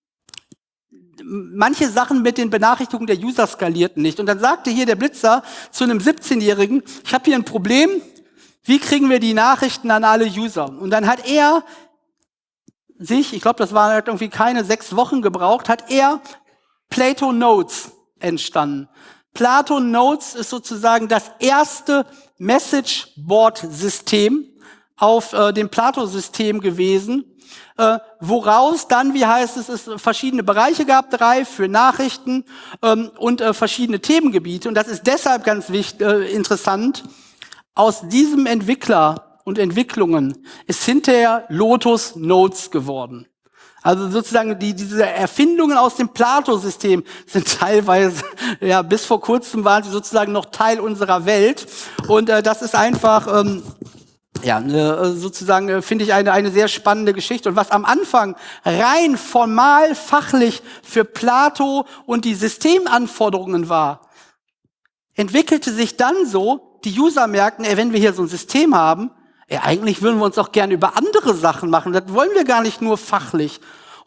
manche Sachen mit den Benachrichtigungen der User skalierten nicht. Und dann sagte hier der Blitzer zu einem 17-Jährigen, ich habe hier ein Problem, wie kriegen wir die Nachrichten an alle User? Und dann hat er sich, ich glaube, das waren halt irgendwie keine 6 Wochen gebraucht, hat er Plato Notes entstanden. Plato Notes ist sozusagen das erste Message-Board-System auf dem Plato-System gewesen, woraus dann, wie heißt es verschiedene Bereiche gab, 3 für Nachrichten und verschiedene Themengebiete. Und das ist deshalb ganz interessant. Aus diesem Entwickler und Entwicklungen ist hinterher Lotus Notes geworden. Also sozusagen diese Erfindungen aus dem Plato-System sind teilweise, ja, bis vor kurzem waren sie sozusagen noch Teil unserer Welt. Und das ist einfach, sozusagen finde ich eine sehr spannende Geschichte. Und was am Anfang rein formal, fachlich für Plato und die Systemanforderungen war, entwickelte sich dann so, die User merken, wenn wir hier so ein System haben, eigentlich würden wir uns auch gerne über andere Sachen machen. Das wollen wir gar nicht nur fachlich.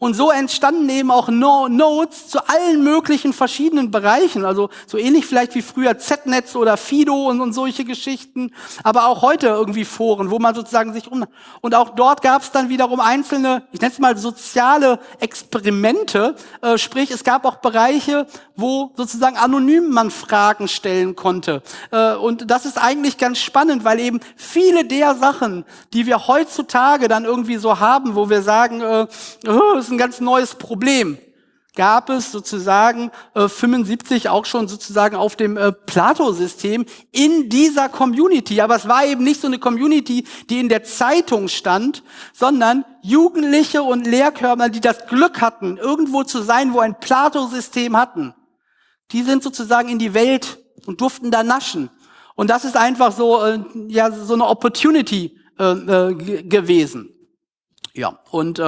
Und so entstanden eben auch Nodes zu allen möglichen verschiedenen Bereichen. Also so ähnlich vielleicht wie früher Z-Netz oder Fido und solche Geschichten. Aber auch heute irgendwie Foren, wo man sozusagen sich und auch dort gab es dann wiederum einzelne, ich nenne es mal soziale Experimente. Sprich, es gab auch Bereiche, wo sozusagen anonym man Fragen stellen konnte. Und das ist eigentlich ganz spannend, weil eben viele der Sachen, die wir heutzutage dann irgendwie so haben, wo wir sagen, das ist ein ganz neues Problem, gab es sozusagen 75 auch schon sozusagen auf dem Plato-System in dieser Community. Aber es war eben nicht so eine Community, die in der Zeitung stand, sondern Jugendliche und Lehrkörper, die das Glück hatten, irgendwo zu sein, wo ein Plato-System hatten. Die sind sozusagen in die Welt und durften da naschen. Und das ist einfach so, so eine Opportunity gewesen. Ja, und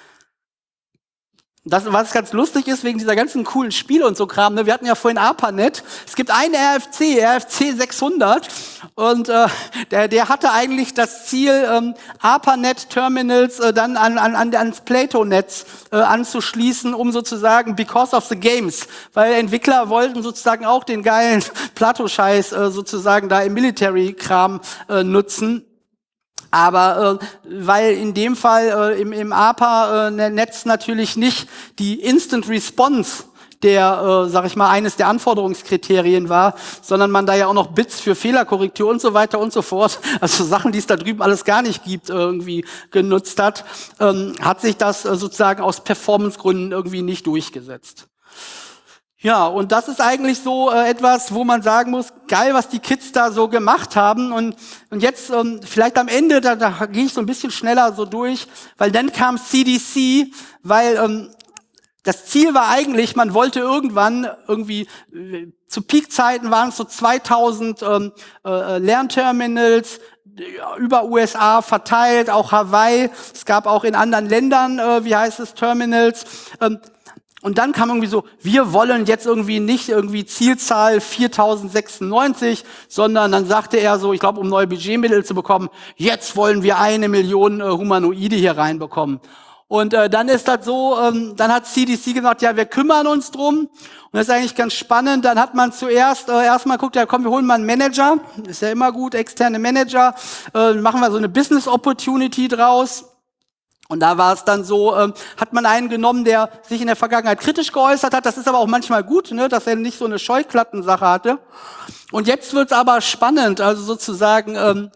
das, was ganz lustig ist, wegen dieser ganzen coolen Spiele und so Kram, ne? Wir hatten ja vorhin ARPANET. Es gibt einen RFC 600, und der hatte eigentlich das Ziel, ARPANET-Terminals dann ans Plato-Netz anzuschließen, um sozusagen because of the games, weil Entwickler wollten sozusagen auch den geilen Plato-Scheiß sozusagen da im Military-Kram nutzen. Aber weil in dem Fall im ARPA-Netz natürlich nicht die Instant Response der, sag ich mal, eines der Anforderungskriterien war, sondern man da ja auch noch Bits für Fehlerkorrektur und so weiter und so fort, also Sachen, die es da drüben alles gar nicht gibt, irgendwie genutzt hat, hat sich das sozusagen aus Performancegründen irgendwie nicht durchgesetzt. Ja, und das ist eigentlich so etwas, wo man sagen muss, geil, was die Kids da so gemacht haben. Und jetzt vielleicht am Ende, da gehe ich so ein bisschen schneller so durch, weil dann kam CDC, weil das Ziel war eigentlich, man wollte irgendwann irgendwie, zu Peakzeiten waren es so 2000 Lernterminals, über USA verteilt, auch Hawaii. Es gab auch in anderen Ländern, Terminals. Und dann kam irgendwie so, wir wollen jetzt irgendwie nicht irgendwie Zielzahl 4096, sondern dann sagte er so, ich glaube, um neue Budgetmittel zu bekommen, jetzt wollen wir 1 Million Humanoide hier reinbekommen. Und dann ist das so, dann hat CDC gesagt, ja, wir kümmern uns drum. Und das ist eigentlich ganz spannend. Dann hat man zuerst erstmal geguckt, ja komm, wir holen mal einen Manager. Ist ja immer gut, externe Manager. Machen wir so eine Business Opportunity draus. Und da war es dann so, hat man einen genommen, der sich in der Vergangenheit kritisch geäußert hat. Das ist aber auch manchmal gut, ne, dass er nicht so eine Scheuklattensache hatte. Und jetzt wird's aber spannend, also sozusagen,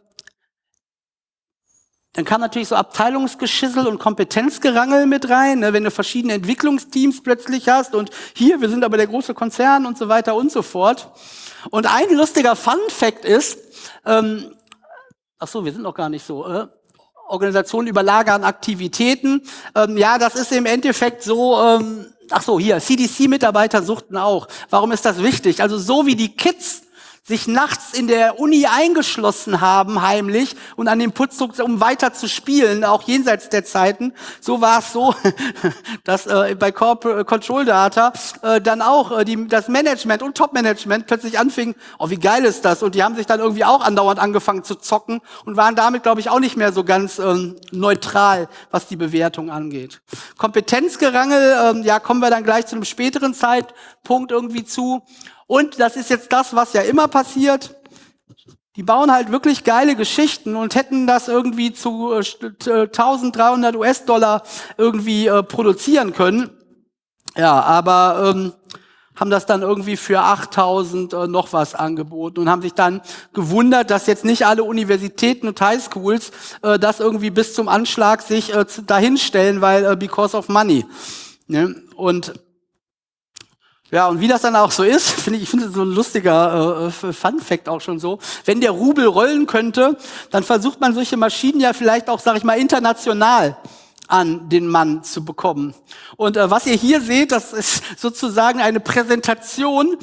dann kam natürlich so Abteilungsgeschissel und Kompetenzgerangel mit rein, ne, wenn du verschiedene Entwicklungsteams plötzlich hast und hier, wir sind aber der große Konzern und so weiter und so fort. Und ein lustiger Fun-Fact ist, ach so, wir sind noch gar nicht so, Organisationen überlagern Aktivitäten. Ja, das ist im Endeffekt so, ach so, hier, CDC-Mitarbeiter suchten auch. Warum ist das wichtig? Also so wie die Kids sich nachts in der Uni eingeschlossen haben, heimlich, und an den Putz, um weiter zu spielen, auch jenseits der Zeiten. So war es so, dass bei Control Data dann auch das Management und Top-Management plötzlich anfing, oh, wie geil ist das? Und die haben sich dann irgendwie auch andauernd angefangen zu zocken und waren damit, glaube ich, auch nicht mehr so ganz neutral, was die Bewertung angeht. Kompetenzgerangel, ja, kommen wir dann gleich zu einem späteren Zeitpunkt irgendwie zu. Und das ist jetzt das, was ja immer passiert. Die bauen halt wirklich geile Geschichten und hätten das irgendwie zu 1300 US-Dollar irgendwie produzieren können. Ja, aber haben das dann irgendwie für 8000 noch was angeboten und haben sich dann gewundert, dass jetzt nicht alle Universitäten und Highschools das irgendwie bis zum Anschlag sich dahinstellen, weil because of money. Ne? Und ja, und wie das dann auch so ist, finde ich so ein lustiger Fun-Fact auch schon so. Wenn der Rubel rollen könnte, dann versucht man solche Maschinen ja vielleicht auch, sag ich mal, international an den Mann zu bekommen. Und was ihr hier seht, das ist sozusagen eine Präsentation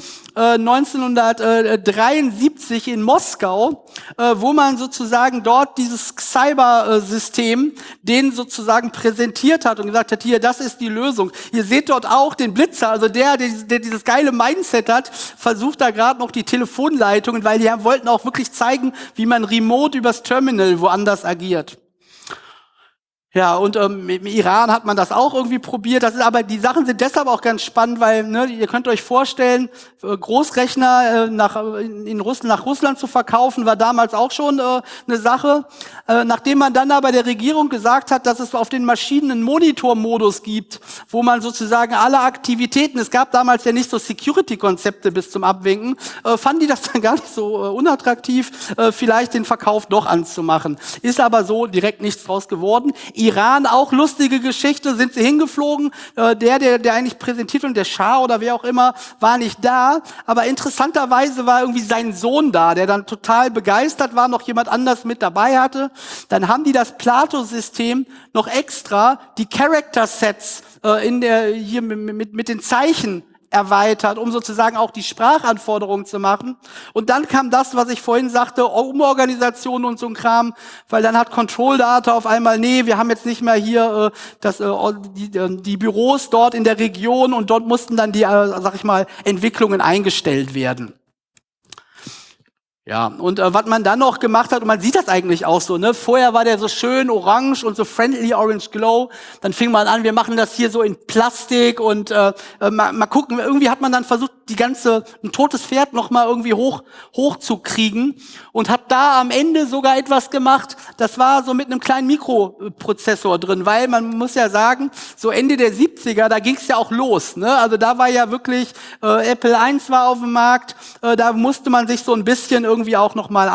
1973 in Moskau, wo man sozusagen dort dieses Cybersystem denen sozusagen präsentiert hat und gesagt hat, hier, das ist die Lösung. Ihr seht dort auch den Blitzer, also der dieses geile Mindset hat, versucht da gerade noch die Telefonleitungen, weil die wollten auch wirklich zeigen, wie man remote übers Terminal woanders agiert. Ja, und im Iran hat man das auch irgendwie probiert. Das ist aber, die Sachen sind deshalb auch ganz spannend, weil, ne, ihr könnt euch vorstellen, Großrechner nach Russland zu verkaufen, war damals auch schon eine Sache. Nachdem man dann aber der Regierung gesagt hat, dass es auf den Maschinen einen Monitormodus gibt, wo man sozusagen alle Aktivitäten, es gab damals ja nicht so Security-Konzepte bis zum Abwinken, fanden die das dann gar nicht so unattraktiv, vielleicht den Verkauf doch anzumachen. Ist aber so direkt nichts draus geworden. Iran, auch lustige Geschichte, sind sie hingeflogen. Der eigentlich präsentiert und der Schah oder wer auch immer, war nicht da. Aber interessanterweise war irgendwie sein Sohn da, der dann total begeistert war, noch jemand anders mit dabei hatte. Dann haben die das Plato-System noch extra, die Character-Sets hier mit den Zeichen erweitert, um sozusagen auch die Sprachanforderungen zu machen. Und dann kam das, was ich vorhin sagte, Umorganisation und so ein Kram, weil dann hat Control Data auf einmal, nee, wir haben jetzt nicht mehr hier die Büros dort in der Region und dort mussten dann die, sag ich mal, Entwicklungen eingestellt werden. Ja, und was man dann noch gemacht hat, und man sieht das eigentlich auch so, ne? Vorher war der so schön orange und so friendly orange glow. Dann fing man an, wir machen das hier so in Plastik und mal gucken. Irgendwie hat man dann versucht, ein totes Pferd noch mal irgendwie hoch zu kriegen und hat da am Ende sogar etwas gemacht. Das war so mit einem kleinen Mikroprozessor drin, weil man muss ja sagen, so Ende der 70er, da ging's ja auch los, ne? Also da war ja wirklich Apple I war auf dem Markt, da musste man sich so ein bisschen irgendwie auch noch mal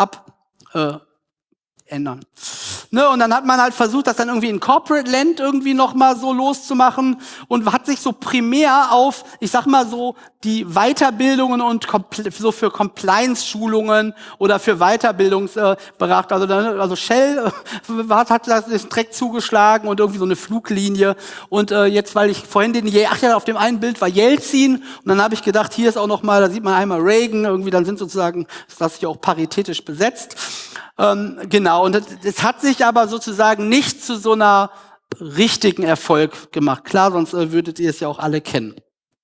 ändern. Ne, und dann hat man halt versucht, das dann irgendwie in Corporate Land irgendwie noch mal so loszumachen und hat sich so primär auf, ich sag mal so, die Weiterbildungen und so für Compliance-Schulungen oder für Weiterbildungsberater, also Shell hat das direkt zugeschlagen und irgendwie so eine Fluglinie und jetzt, weil ich vorhin auf dem einen Bild war Jelzin und dann habe ich gedacht, hier ist auch noch mal, da sieht man einmal Reagan, irgendwie dann sind sozusagen, das ist ja auch paritätisch besetzt. Genau, und es hat sich aber sozusagen nicht zu so einer richtigen Erfolg gemacht. Klar, sonst würdet ihr es ja auch alle kennen.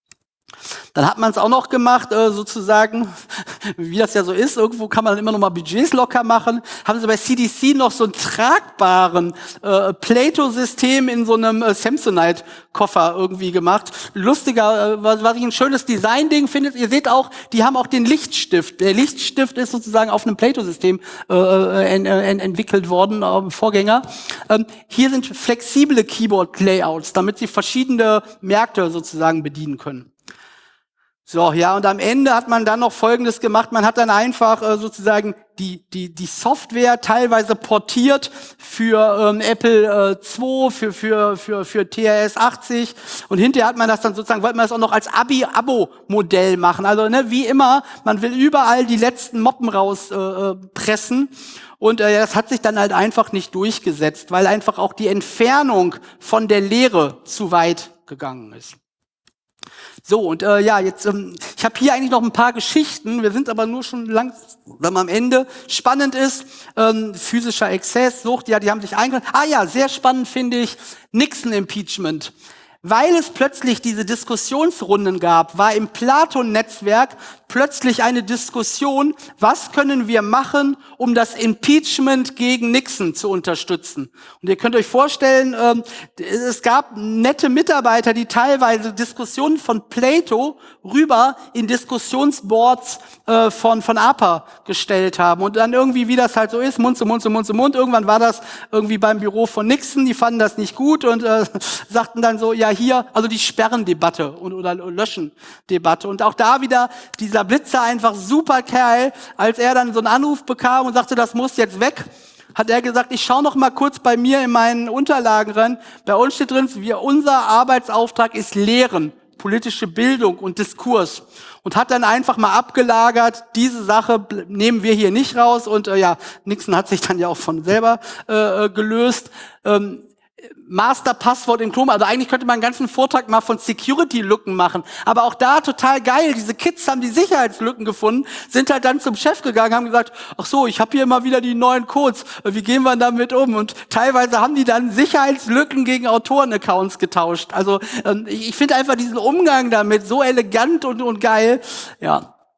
Dann hat man es auch noch gemacht, sozusagen, wie das ja so ist, irgendwo kann man dann immer noch mal Budgets locker machen, haben sie bei CDC noch so einen tragbaren Plato-System in so einem Samsonite-Koffer irgendwie gemacht. Lustiger, was ich ein schönes Design-Ding finde, ihr seht auch, die haben auch den Lichtstift. Der Lichtstift ist sozusagen auf einem Plato-System entwickelt worden, Vorgänger. Hier sind flexible Keyboard-Layouts, damit sie verschiedene Märkte sozusagen bedienen können. So, ja, und am Ende hat man dann noch Folgendes gemacht. Man hat dann einfach sozusagen die Software teilweise portiert für Apple II, für TRS 80 und hinterher hat man das dann sozusagen, wollte man das auch noch als Abo-Modell machen. Also ne, wie immer, man will überall die letzten Moppen rauspressen. Und das hat sich dann halt einfach nicht durchgesetzt, weil einfach auch die Entfernung von der Lehre zu weit gegangen ist. So, und jetzt, ich habe hier eigentlich noch ein paar Geschichten, wir sind aber nur schon langsam am Ende. Spannend ist, physischer Exzess, Sucht, ja, die haben sich eingeladen. Sehr spannend finde ich, Nixon-Impeachment. Weil es plötzlich diese Diskussionsrunden gab, war im Platon-Netzwerk plötzlich eine Diskussion, was können wir machen, um das Impeachment gegen Nixon zu unterstützen. Und ihr könnt euch vorstellen, es gab nette Mitarbeiter, die teilweise Diskussionen von Plato rüber in Diskussionsboards von APA gestellt haben. Und dann irgendwie, wie das halt so ist, Mund zu Mund zu Mund zu Mund. Irgendwann war das irgendwie beim Büro von Nixon, die fanden das nicht gut und sagten dann so, ja hier, also die Sperrendebatte oder Löschen-Debatte. Und auch da wieder dieser Blitzer, einfach super Kerl, als er dann so einen Anruf bekam und sagte, das muss jetzt weg, hat er gesagt, ich schaue noch mal kurz bei mir in meinen Unterlagen rein. Bei uns steht drin, unser Arbeitsauftrag ist Lehren, politische Bildung und Diskurs. Und hat dann einfach mal abgelagert, diese Sache nehmen wir hier nicht raus. Und Nixon hat sich dann ja auch von selber gelöst. Master-Passwort im Chrome, also eigentlich könnte man einen ganzen Vortrag mal von Security-Lücken machen, aber auch da total geil, diese Kids haben die Sicherheitslücken gefunden, sind halt dann zum Chef gegangen, haben gesagt, ach so, ich habe hier immer wieder die neuen Codes, wie gehen wir damit um? Und teilweise haben die dann Sicherheitslücken gegen Autoren-Accounts getauscht, also ich finde einfach diesen Umgang damit so elegant und geil, ja.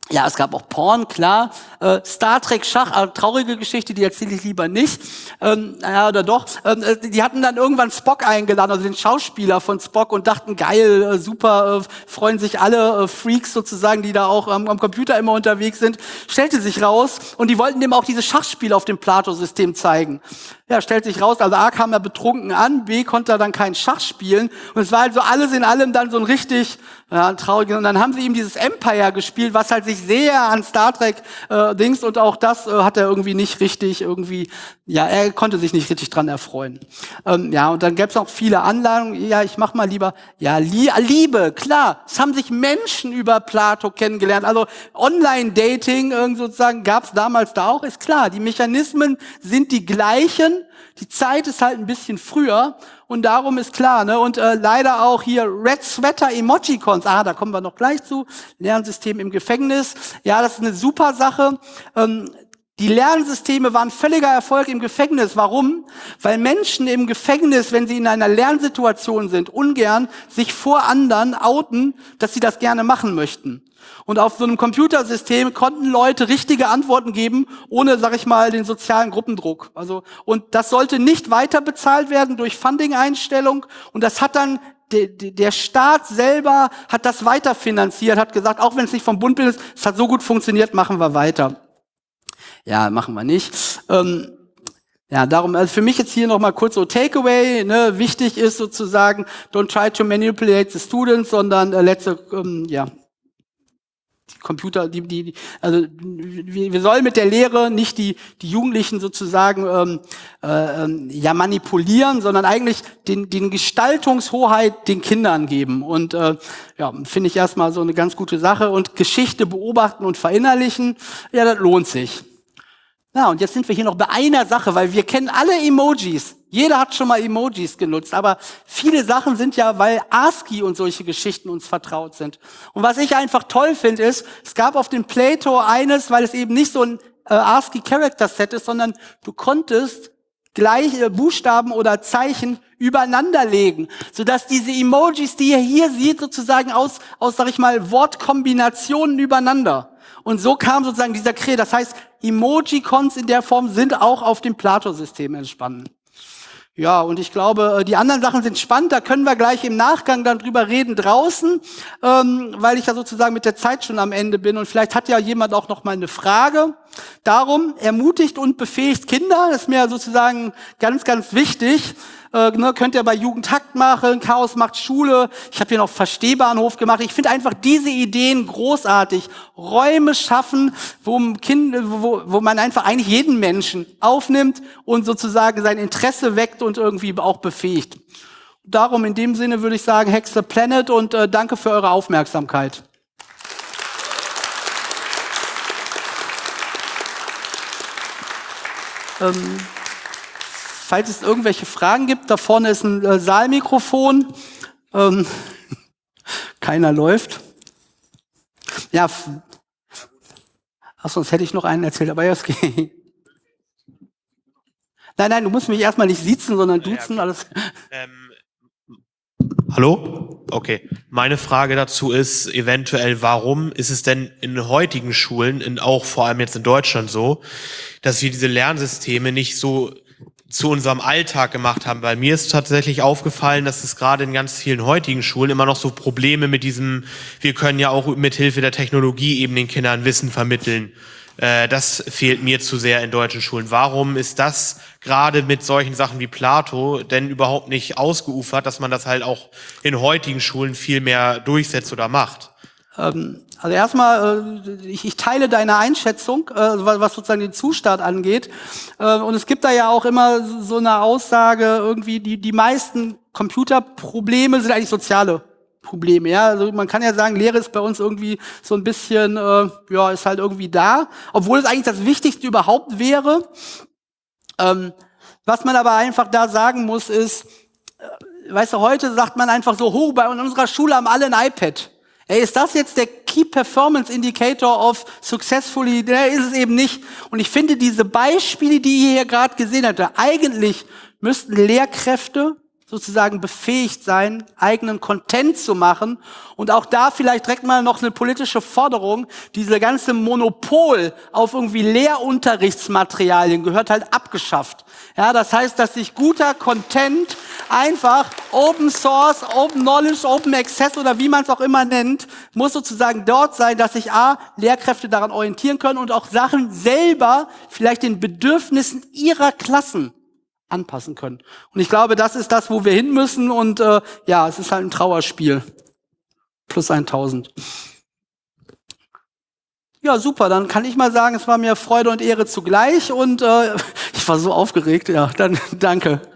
Ja, es gab auch Porn, klar. Star Trek Schach, traurige Geschichte, die erzähle ich lieber nicht. Naja, oder doch. Die hatten dann irgendwann Spock eingeladen, also den Schauspieler von Spock, und dachten, geil, super, freuen sich alle Freaks sozusagen, die da auch am Computer immer unterwegs sind. Stellte sich raus, und die wollten dem auch dieses Schachspiel auf dem Plato-System zeigen. Ja, stellt sich raus, also A, kam er betrunken an, B, konnte er dann kein Schach spielen, und es war halt so alles in allem dann so ein richtig trauriges, und dann haben sie ihm dieses Empire gespielt, was halt sich sehr an Star Trek Dings, und auch das hat er irgendwie nicht richtig ja, er konnte sich nicht richtig dran erfreuen. Ja, und dann gäbe es auch viele Anladungen, ja, ich mach mal lieber, ja, Liebe, klar, es haben sich Menschen über Plato kennengelernt, also Online-Dating sozusagen gab es damals da auch, ist klar, die Mechanismen sind die gleichen, die Zeit ist halt ein bisschen früher, und darum ist klar, ne? Und leider auch hier Red Sweater Emojicons. Da kommen wir noch gleich zu. Lernsystem im Gefängnis. Ja, das ist eine super Sache. Die Lernsysteme waren völliger Erfolg im Gefängnis. Warum? Weil Menschen im Gefängnis, wenn sie in einer Lernsituation sind, ungern sich vor anderen outen, dass sie das gerne machen möchten. Und auf so einem Computersystem konnten Leute richtige Antworten geben, ohne, sag ich mal, den sozialen Gruppendruck. Also, und das sollte nicht weiter bezahlt werden durch Funding-Einstellung. Und das hat dann der Staat selber hat das weiterfinanziert, hat gesagt, auch wenn es nicht vom Bund ist, es hat so gut funktioniert, machen wir weiter. Ja, machen wir nicht. Ja, darum, also für mich jetzt hier nochmal kurz so Takeaway, ne, wichtig ist sozusagen, don't try to manipulate the students, sondern ja, Computer, also wir sollen mit der Lehre nicht die Jugendlichen sozusagen ja manipulieren, sondern eigentlich den Gestaltungshoheit den Kindern geben. Und ja, finde ich erstmal so eine ganz gute Sache. Und Geschichte beobachten und verinnerlichen, ja, das lohnt sich. Ja, und jetzt sind wir hier noch bei einer Sache, weil wir kennen alle Emojis. Jeder hat schon mal Emojis genutzt, aber viele Sachen sind ja, weil ASCII und solche Geschichten uns vertraut sind. Und was ich einfach toll finde, ist, es gab auf dem Plato eines, weil es eben nicht so ein ASCII-Character-Set ist, sondern du konntest gleiche Buchstaben oder Zeichen übereinander legen, sodass diese Emojis, die ihr hier seht, sozusagen aus, sag ich mal, Wortkombinationen übereinander. Und so kam sozusagen dieser Kre. Das heißt, Emojicons in der Form sind auch auf dem Plato-System entstanden. Ja, und ich glaube, die anderen Sachen sind spannend, da können wir gleich im Nachgang dann drüber reden draußen, weil ich ja sozusagen mit der Zeit schon am Ende bin, und vielleicht hat ja jemand auch noch mal eine Frage. Darum, ermutigt und befähigt Kinder, das ist mir sozusagen ganz, ganz wichtig. Könnt ihr bei Jugendhakt machen, Chaos macht Schule, ich habe hier noch Verstehbahnhof gemacht. Ich finde einfach diese Ideen großartig. Räume schaffen, wo man einfach eigentlich jeden Menschen aufnimmt und sozusagen sein Interesse weckt und irgendwie auch befähigt. Darum in dem Sinne würde ich sagen, Hack the Planet, und danke für eure Aufmerksamkeit. Falls es irgendwelche Fragen gibt, da vorne ist ein Saalmikrofon. Keiner läuft. Ja, sonst hätte ich noch einen erzählt, aber ja, es geht. Nein, du musst mich erstmal nicht siezen, sondern duzen. Ja, okay. Alles. Hallo? Okay. Meine Frage dazu ist eventuell, warum ist es denn in heutigen Schulen, auch vor allem jetzt in Deutschland so, dass wir diese Lernsysteme nicht so zu unserem Alltag gemacht haben? Weil mir ist tatsächlich aufgefallen, dass es gerade in ganz vielen heutigen Schulen immer noch so Probleme mit diesem, wir können ja auch mit Hilfe der Technologie eben den Kindern Wissen vermitteln. Das fehlt mir zu sehr in deutschen Schulen. Warum ist das gerade mit solchen Sachen wie Plato denn überhaupt nicht ausgeufert, dass man das halt auch in heutigen Schulen viel mehr durchsetzt oder macht? Also erstmal, ich teile deine Einschätzung, was sozusagen den Zustand angeht. Und es gibt da ja auch immer so eine Aussage, irgendwie, die meisten Computerprobleme sind eigentlich soziale Probleme. Ja, also man kann ja sagen, Lehre ist bei uns irgendwie so ein bisschen, ja, ist halt irgendwie da, obwohl es eigentlich das Wichtigste überhaupt wäre. Was man aber einfach da sagen muss, ist, weißt du, heute sagt man einfach so, bei unserer Schule haben alle ein iPad. Ey, ist das jetzt der Key Performance Indicator of Successfully? Der ist es eben nicht. Und ich finde diese Beispiele, die ihr hier gerade gesehen habt, eigentlich müssten Lehrkräfte sozusagen befähigt sein, eigenen Content zu machen. Und auch da vielleicht direkt mal noch eine politische Forderung. Diese ganze Monopol auf irgendwie Lehrunterrichtsmaterialien gehört halt abgeschafft. Ja, das heißt, dass sich guter Content einfach Open Source, Open Knowledge, Open Access oder wie man es auch immer nennt, muss sozusagen dort sein, dass sich Lehrkräfte daran orientieren können und auch Sachen selber vielleicht den Bedürfnissen ihrer Klassen anpassen können. Und ich glaube, das ist das, wo wir hin müssen. Und es ist halt ein Trauerspiel. Plus 1000. Ja, super. Dann kann ich mal sagen, es war mir Freude und Ehre zugleich. Und ich war so aufgeregt. Ja, dann danke.